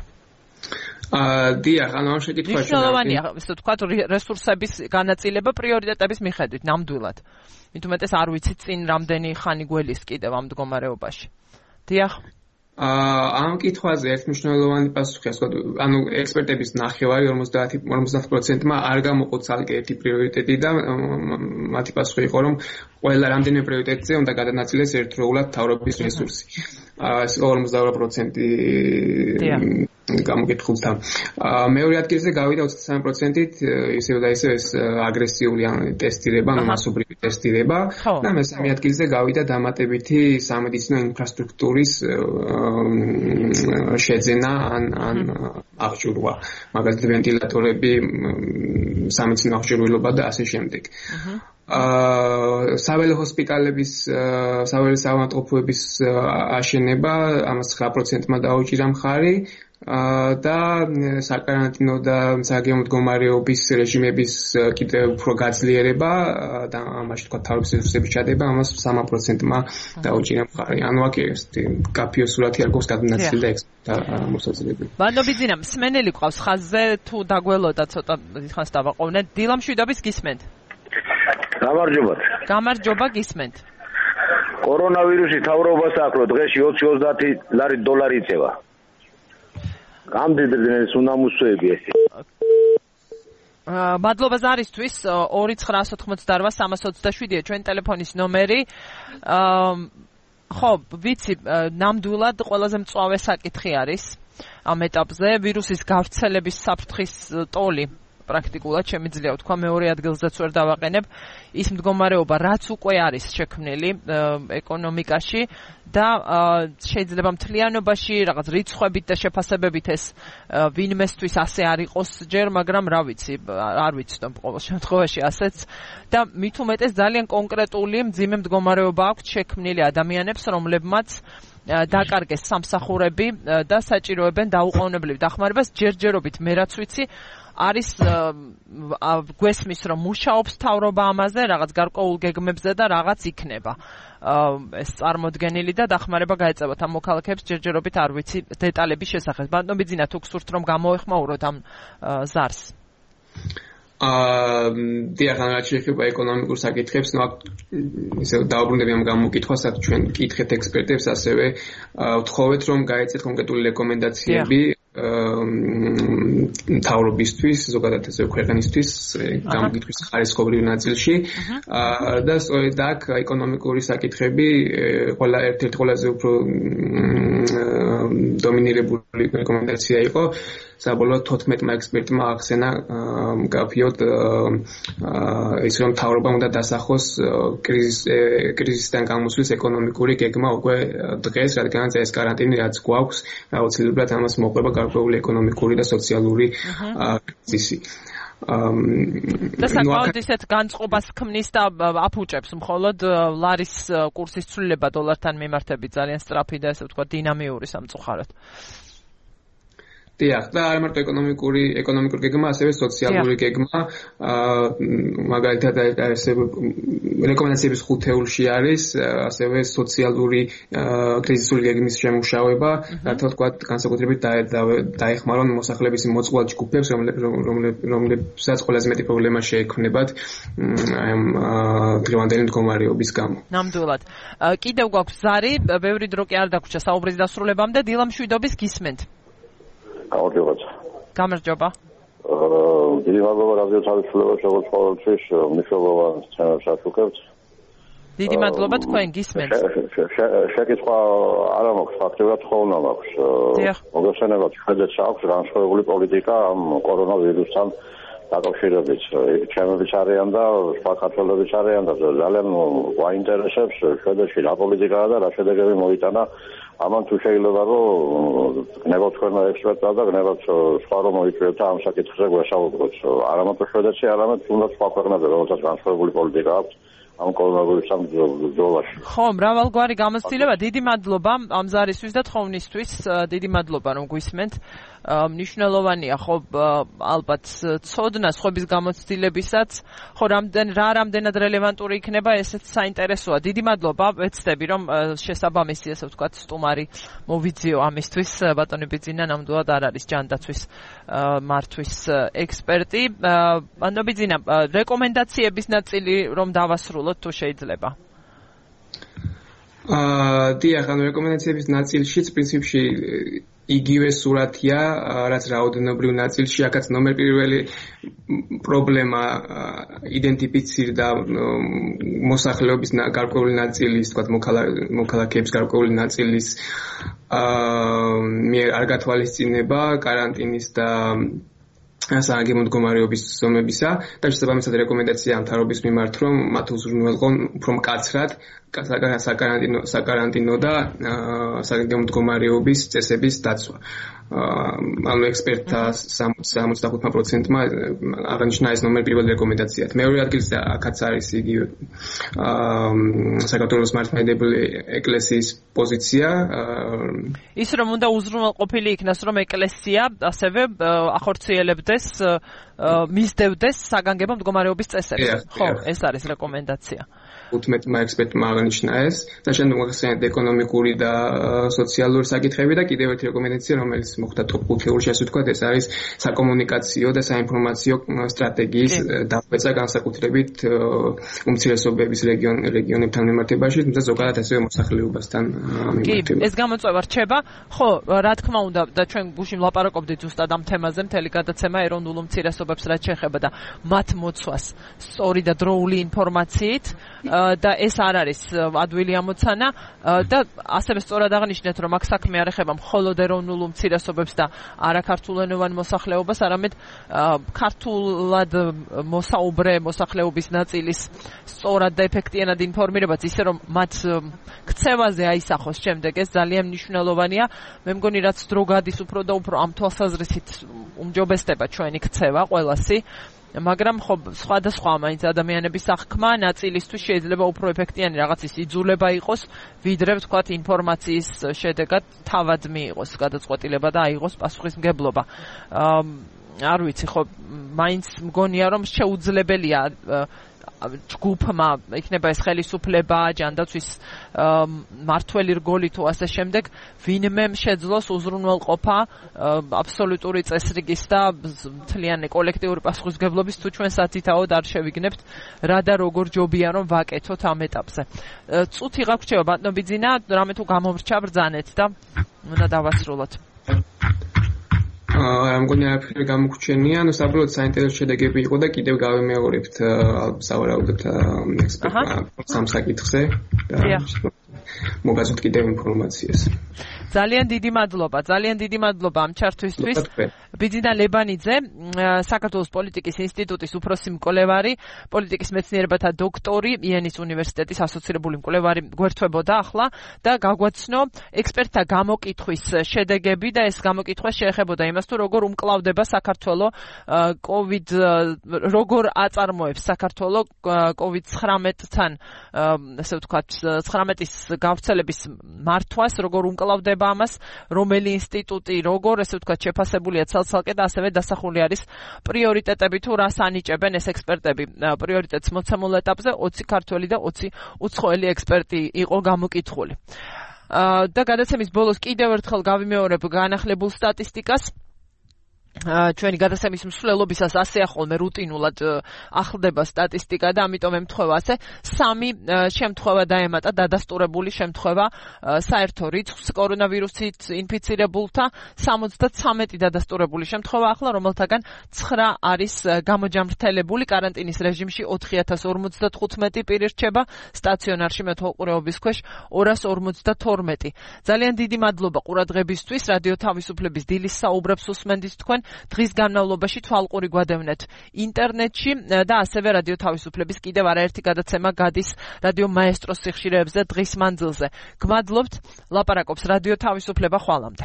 დიახ, ანუ ამ შეკითხვაში მნიშვნელოვანია, ასე ვთქვათ, რესურსების განაწილება პრიორიტეტების მიხედვით, ნამდვილად. მით უმეტეს არ ვიცით წინ რამდენი ხანი გველის კიდევ ამ მდგომარეობაში. დიახ. ამ კითხვაზე ერთ მნიშვნელოვანი პასუხი, ასე ვთქვათ, ანუ ექსპერტების ნახევარი 50%-მა არ გამოყო ცალკე ერთი პრიორიტეტი და მათი პასუხი იყო, რომ ყველა რამდენიმე პრიორიტეტზე უნდა გადანაწილდეს ერთდროულად მთავრობის რესურსი. ეს 52% გამოკითხულთა. მეორე ადგილზე გავიდა 23%-ით ისევ და ისევ ეს აგრესიული ტესტირება, მასობრივი ტესტირება და მესამე ადგილზე გავიდა დამატებითი სამედიცინო ინფრასტრუქტურის შეძენა ან აღჭურვა, მაგალითად ვენტილატორები, სამედიცინო აღჭურვილობა და ასე შემდეგ. საველე ჰოსპიტალების, საველე საავადმყოფოების აშენება ამას 9%-მა დაუჭირა მხარი და საკარანტინო და საგანგებო მდგომარეობის რეჟიმების კიდევ უფრო გაძლიერება და ამაში თქვა თავის რესურსების ჩადება ამას 3%-მა დაუჭირა მხარი. ანუ აქ ეს კაფიო სურათი არ გვაქვს გადანაწილდა ექსპერტთა მოსაზრებით. ბანობიძინა, მსმენელი ყავს ხაზზე, თუ დაგველოდა ცოტა ხანს დავაყოვნეთ. დილამშვიდობის გისმენთ. გამარჯობა გისმენთ. კორონავირუსი თავრობას ახლო დღეში 20-30 დოლარი იწევა. ამდენს უნდა მოსვები ეს. მადლობა ზარისთვის 2998327-ია ჩვენ ტელეფონის ნომერი. ხო, ვიცი, ნამდვილად ყველაზე მწვავე საკითხი არის ამ ეტაპზე ვირუსის გავრცელების საფრთხის ტოლი. პრაქტიკულად შემიძლია ვთქვა მეორე ადგილზეც ვერ დავაყენებ ის მდგომარეობა რაც უკვე არის შექმნილი ეკონომიკაში და შეიძლება მთლიანობაში რაღაც რიცხვებით და შეფასებებით ეს ვინმესთვის ასე არ იყოს ჯერ, მაგრამ რა ვიცი, არ ვიცნობ ყოველ შემთხვევაში ასეც და მით უმეტეს ძალიან კონკრეტული მძიმე მდგომარეობა აქვს შექმნილი ადამიანებს, რომლებმაც დაკარგეს სამსახურები და საჭიროებენ დაუყოვნებლივ დახმარებას ჯერჯერობით მე რაც ვიცი არის გვესმის რომ მუშაობს თავრობა ამაზე რაღაც გარკვეულ გეგმებზე და რაღაც იქნება ეს წარმოდგენილი და დახმარება გაეწევათ ამ მოქალაქეებს ჯერჯერობით არ ვიცი დეტალების შესახებ. ბანტობიძინა თუ გსურთ რომ გამოეხმაუროთ ამ ზარს. დიახ, რაც შეეხება ეკონომიკურ საკითხებს, ნუ აქ ისე დაუბრუნდები ამ გამოკითხვას, აქ ჩვენ კითხეთ ექსპერტებს, ასევე ვთხოვეთ, რომ გაეცეთ კონკრეტული რეკომენდაციები მთავრობისთვის, ზოგადად ესე ქვეყნისთვის, გამოკითხვის ხარისხობრივ ნაწილში და სწორედ აქ ეკონომიკური საკითხები ერთ-ერთი ყველაზე უფრო დომინირებული რეკომენდაცია იყო. საბოლოოდ 14 ექსპერტმა ახსენა მკაფიოდ ის რომ მთავრობა უნდა დასახოს კრიზისიდან გამოსვლის ეკონომიკური გეგმა უკვე დღეს, რადგანაც ეს კარანტინი რაც გვაქვს, აუცილებლად ამას მოყვება გარკვეული ეკონომიკური და სოციალური კრიზისი. და საკმაოდ ისეთ განწყობას ქმნის და აფუჭებს მხოლოდ ლარის კურსის ცვლილება დოლართან მიმართებით ძალიან სწრაფი და ესე ვთქვათ დინამიური სამწუხაროდ. დიახ, და არა მარტო ეკონომიკური გეგმა, ასევე სოციალური გეგმა, მაგალითად ესე რეკომენდაციების ხუთეულში არის, ასევე სოციალური კრიზისული გეგმის შემუშავება, რათა ვთქვათ, განსაკუთრებით დაეხმარონ მოსახლეობის მოწყვლად ჯგუფებს, რომლებსაც ყველაზე მეტი პრობლემა შეექმნებათ ამ დღევანდელი მდგომარეობის გამო. ნამდვილად. კიდევ გვაქვს ზარი, ბევრი დრო კი არ დაგვრჩა საუბრის დასრულებამდე, დილა მშვიდობის გისმენთ. გამარჯობა. დიდი მადლობა რადიო თავისუფლებას როგორც ყოველთვის მნიშვნელოვან სცენარს აშუქებთ. დიდი მადლობა თქვენ გისმენთ. შეკითხვა არ მაქვს, ფაქტობრივად ხოვნა მაქვს. მოგესალმებით, ხედეთ აქვს განსხვავებული პოლიტიკა ამ კორონავირუსთან დაკავშირებით. ჩემებიც არიან და სხვა ქართველებიც არიან და ძალიან გვაინტერესებს ხედეთში რა პოლიტიკაა და რა შედეგები მოიტანა. ამან თუ შეიძლება რომ გნებოთ თქვენმა ექსპერტად და გნებოთ სხვა რომ მოიწვიოთ და ამ საკითხზე გვესაუბროთ. არა მარტო შვედეთში, არამედ თუნდაც სხვა ქვეყნებზე, რომელსაც განსხვავებული პოლიტიკა აქვს ამ კორონავირუსთან ბრძოლაში. ხო, მრავალგვარი გამოცდილება. დიდი მადლობა ამ ზარისთვის და თხოვნისთვის. დიდი მადლობა რომ გვისმენთ. მნიშვნელოვანია ხო ალბათ ცოდნა სხვების გამოცდილებისაც, ხო რამდენად რელევანტური იქნება, ესეც საინტერესოა. დიდი მადლობა, ვეცდები რომ შესაბამისი ესე ვთქვათ სტუმარი მოვიძიო ამისთვის. ბატონი ბიძინა ნამდვილად არ არის ჯანდაცვის მართვის ექსპერტი. ბატონი ბიძინა, რეკომენდაციების ნაწილი რომ დავასრულოთ თუ შეიძლება. დიახ, რეკომენდაციების ნაწილშიც პრინციპში იგივე სურათია, რაც რაოდენობრივ ნაწილში, აქაც ნომერ პირველი პრობლემა იდენტიფიცირდა მოსახლეობის გარკვეული ნაწილის, თქვათ მოქალაქეების გარკვეული ნაწილის მიერ არ გათვალისწინება კარანტინის და სააგენტო მდგომარეობის ზომებისა და შესაბამისად რეკომენდაცია მთავრობის მიმართ, რომ მათ უზრუნველყონ უფრო მკაცრად საკარანტინო და სააგენტო მდგომარეობის წესების დაცვა. ანუ ექსპერტთა 65%-მა აღნიშნა ეს ნომერ პირველი რეკომენდაციად. მეორე ადგილზე აქაც არის იგივე საქართველოს მართლმადიდებელი ეკლესიის პოზიცია. ის რომ უნდა უზრუნველყოფილი იქნას, რომ ეკლესია ასევე ახორციელებდეს მისდევდეს საგანგებო მდგომარეობის წესებს. ხო, ეს არის რეკომენდაცია. 15 ექსპერტმა აღნიშნა ეს და შემდეგ მოხსენეთ ეკონომიკური და სოციალური საკითხები და კიდევ ერთი რეკომენდაცია, რომელიც მოხდა ტოპ 5-ში, ასე ვთქვათ, ეს არის საკომუნიკაციო და საინფორმაციო სტრატეგიის დახვეწა განსაკუთრებით უმცირესობების რეგიონებთან მიმართებაში, თუმცა ზოგადად ასევე მოსახლეობასთან მიმართებაში. კი, ეს გამოწვევა რჩება. ხო, რა თქმა უნდა და ჩვენ გუშინ ვლაპარაკობდით ზუსტად ამ თემაზე, მთელი გადაცემა ეროვნულ უმცირესობებს რაც შეეხება და მათ მოცვას სწორი და დროული ინფორმაციით და ეს არ არის ადვილი ამოცანა და ასევე სწორად აღნიშნეთ, რომ აქ საქმე არ ეხება მხოლოდ ეროვნულ უმცირესობებს და არაქართულენოვან მოსახლეობას, არამედ ქართულად მოსაუბრე მოსახლეობის ნაწილის სწორად და ეფექტიანად ინფორმირებას, ისე რომ მათ ქცევაზე აისახოს შემდეგ, ეს ძალიან მნიშვნელოვანია. მე მგონი რაც დრო გადის უფრო და უფრო ამ თვალსაზრისით უმჯობესდება ჩვენი ქცევა ყველასი. მაგრამ ხო სხვადასხვა მაინც ადამიანების აღქმა ნაწილისთვის შეიძლება უფრო ეფექტიანი რაღაცის იძულება იყოს, ვიდრე ვთქვათ ინფორმაციის შედეგად თავად მიიღოს გადაწყვეტილება და აიღოს პასუხისმგებლობა. არ ვიცი, ხო მაინც მგონია რომ შეუძლებელია ჯგუფმა იქნება ეს ხელისუფლება, ჯანდაცვის მართველი რგოლი თუ ასე შემდეგ, ვინმე შეძლოს უზრუნველყოფა აბსოლუტური წესრიგის და მთლიანი კოლექტიური პასუხისმგებლობის, თუ ჩვენ სათითაოდ არ შევიგნებთ რა და როგორ ჯობია რომ ვაკეთოთ ამ ეტაპზე. წუთი გაგვრჩება ბატონო ბიძინა, რამე თუ გამომრჩა ბრძანეთ და უნდა დავასრულოთ. მგონი არაფერი გამოგვჩენია, საბოლოოდ საინტერესო შედეგები იყო და კიდევ გავიმეორებთ სავარაუდოდ ექსპერტმა სამ საკითხზე და მოგაზრდით კიდევ ინფორმაციას. ძალიან დიდი მადლობა ამ ჩართვისთვის. ბიძინა ლებანიძე, საქართველოს პოლიტიკის ინსტიტუტის უფროსი მკვლევარი, პოლიტიკის მეცნიერებათა დოქტორი, იენის უნივერსიტეტის ასოცირებული მკვლევარი გვერდთვებოდა ახლა და გაგვაცნო ექსპერტთა გამოკითხვის შედეგები და ეს გამოკითხვა შეეხებოდა იმას, თუ როგორ უმკლავდება საქართველოს როგორ აწარმოებს საქართველოს COVID-19-თან, ასე ვთქვათ, 19-ის გავრცელების მართვას, როგორ უმკლავდება ამას, რომელი ინსტიტუტი, როგორ, ასე ვთქვათ, შეფასებულია ცალ-ცალკე და ასევე დასახული არის პრიორიტეტები, თუ რას ანიჭებენ ეს ექსპერტები. პრიორიტეტს მოცემულ ეტაპზე 20 ქართველი და 20 უცხოელი ექსპერტი იყო გამოკითხული. და გადაცემის ბოლოს კიდევ ერთხელ გავიმეორებ განახლებულ სტატისტიკას. ჩვენი გადაცემის მსვლელობისას ასე ახალმე რუტინულად ახლდება სტატისტიკა და ამიტომ ემთხვევა ასე 3 შემთხვევა დაემატა დადასტურებული შემთხვევა საერთო რიცხვს კორონავირუსით ინფიცირებულთა 73 დადასტურებული შემთხვევა ახლა რომელთაგან 9 არის გამოჯამრთელებული კარანტინის რეჟიმში 4055 პირი რჩება სტაციონარში მეთვალყურეობის ქვეშ 252 ძალიან დიდი მადლობა ყურადღებისთვის რადიო თავისუფლების დილის საუბრებს უსმენთ თქვენ დღის განმავლობაში თვალყური გვადევნეთ ინტერნეტში და ასევე რადიო თავისუფლების კიდევ არაერთი გადაცემა გადის რადიო მაესტროს სიხშირეებზე დღის მანძილზე. გმადლობთ, ლაპარაკობს რადიო თავისუფლება ხვალამდე.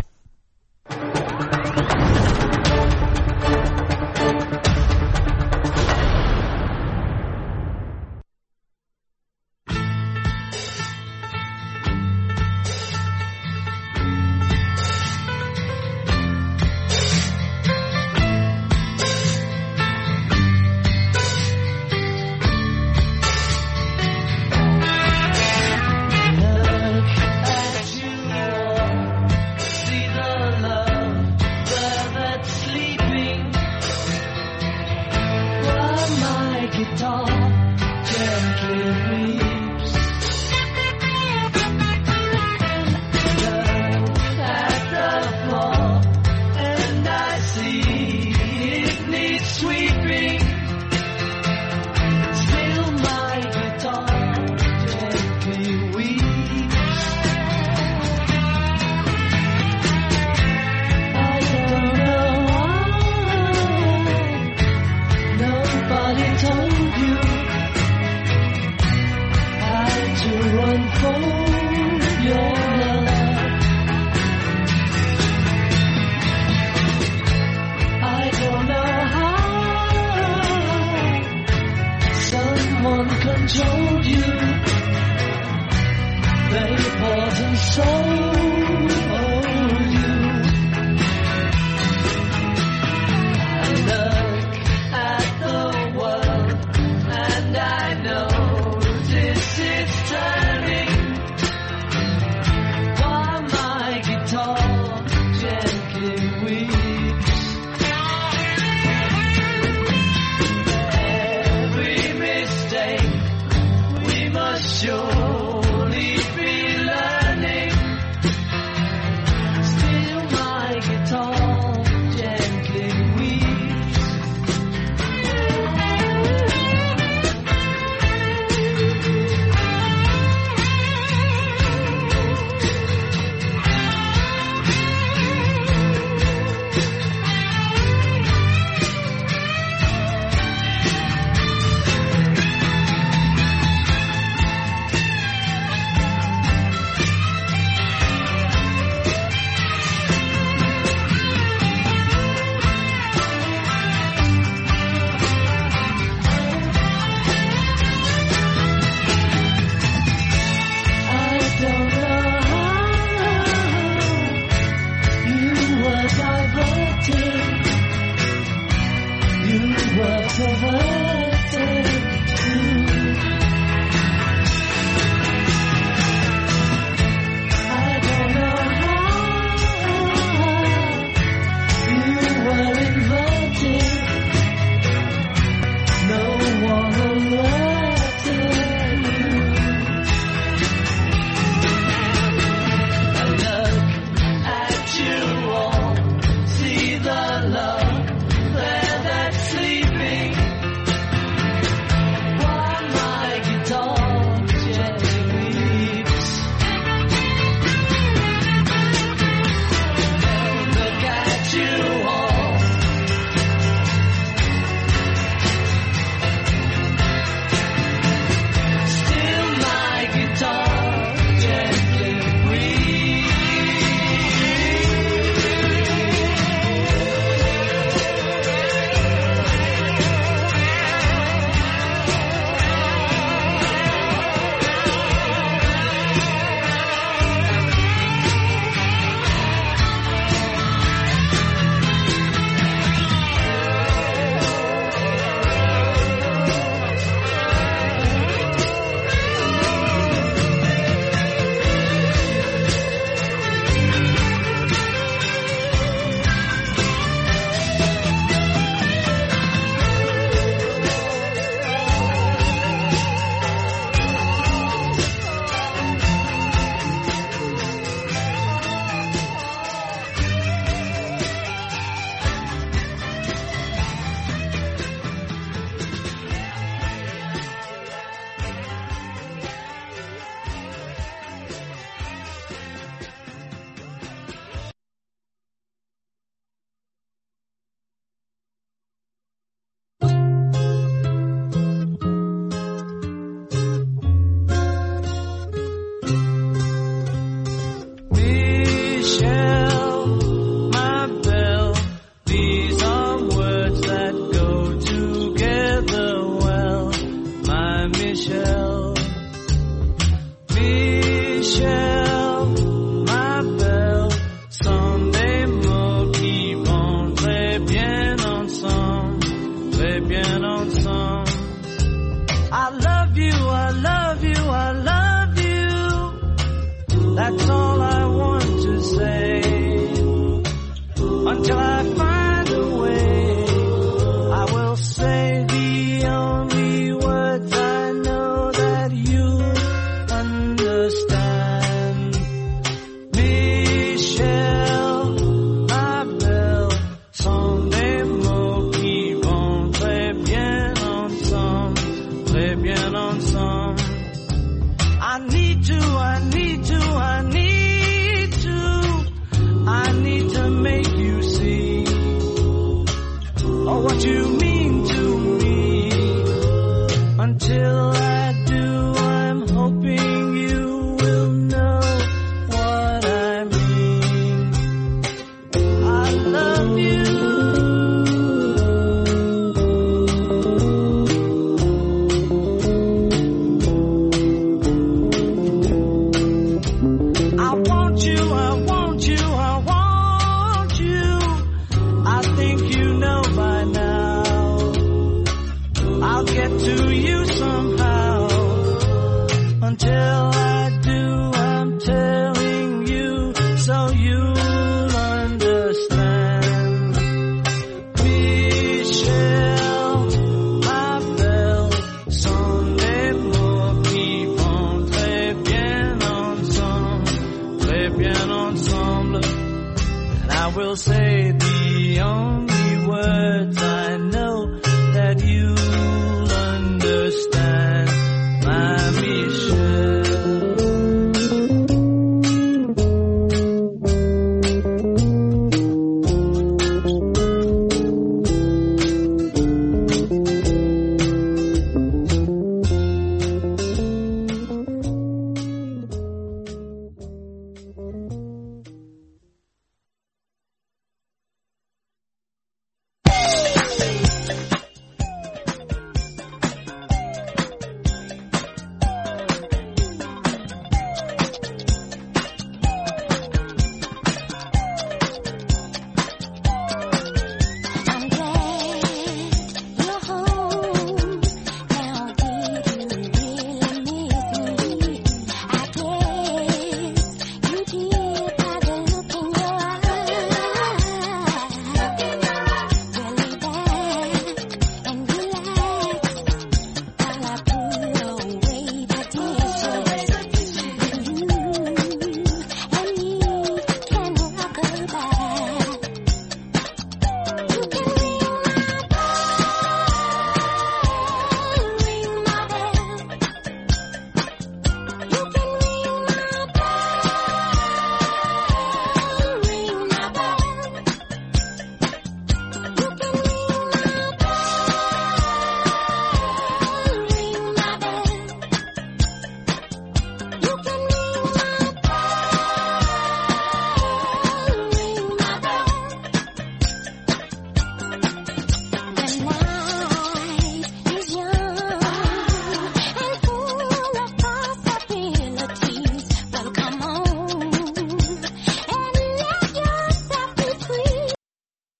Surely be learning until I find a way. I will say the only words I know that you understand. Michel, ma belle, sont des mots qui vont très bien ensemble, très bien ensemble. I need to make you see what you mean to me. Until I do, I'm hoping you will know what I mean. I love you.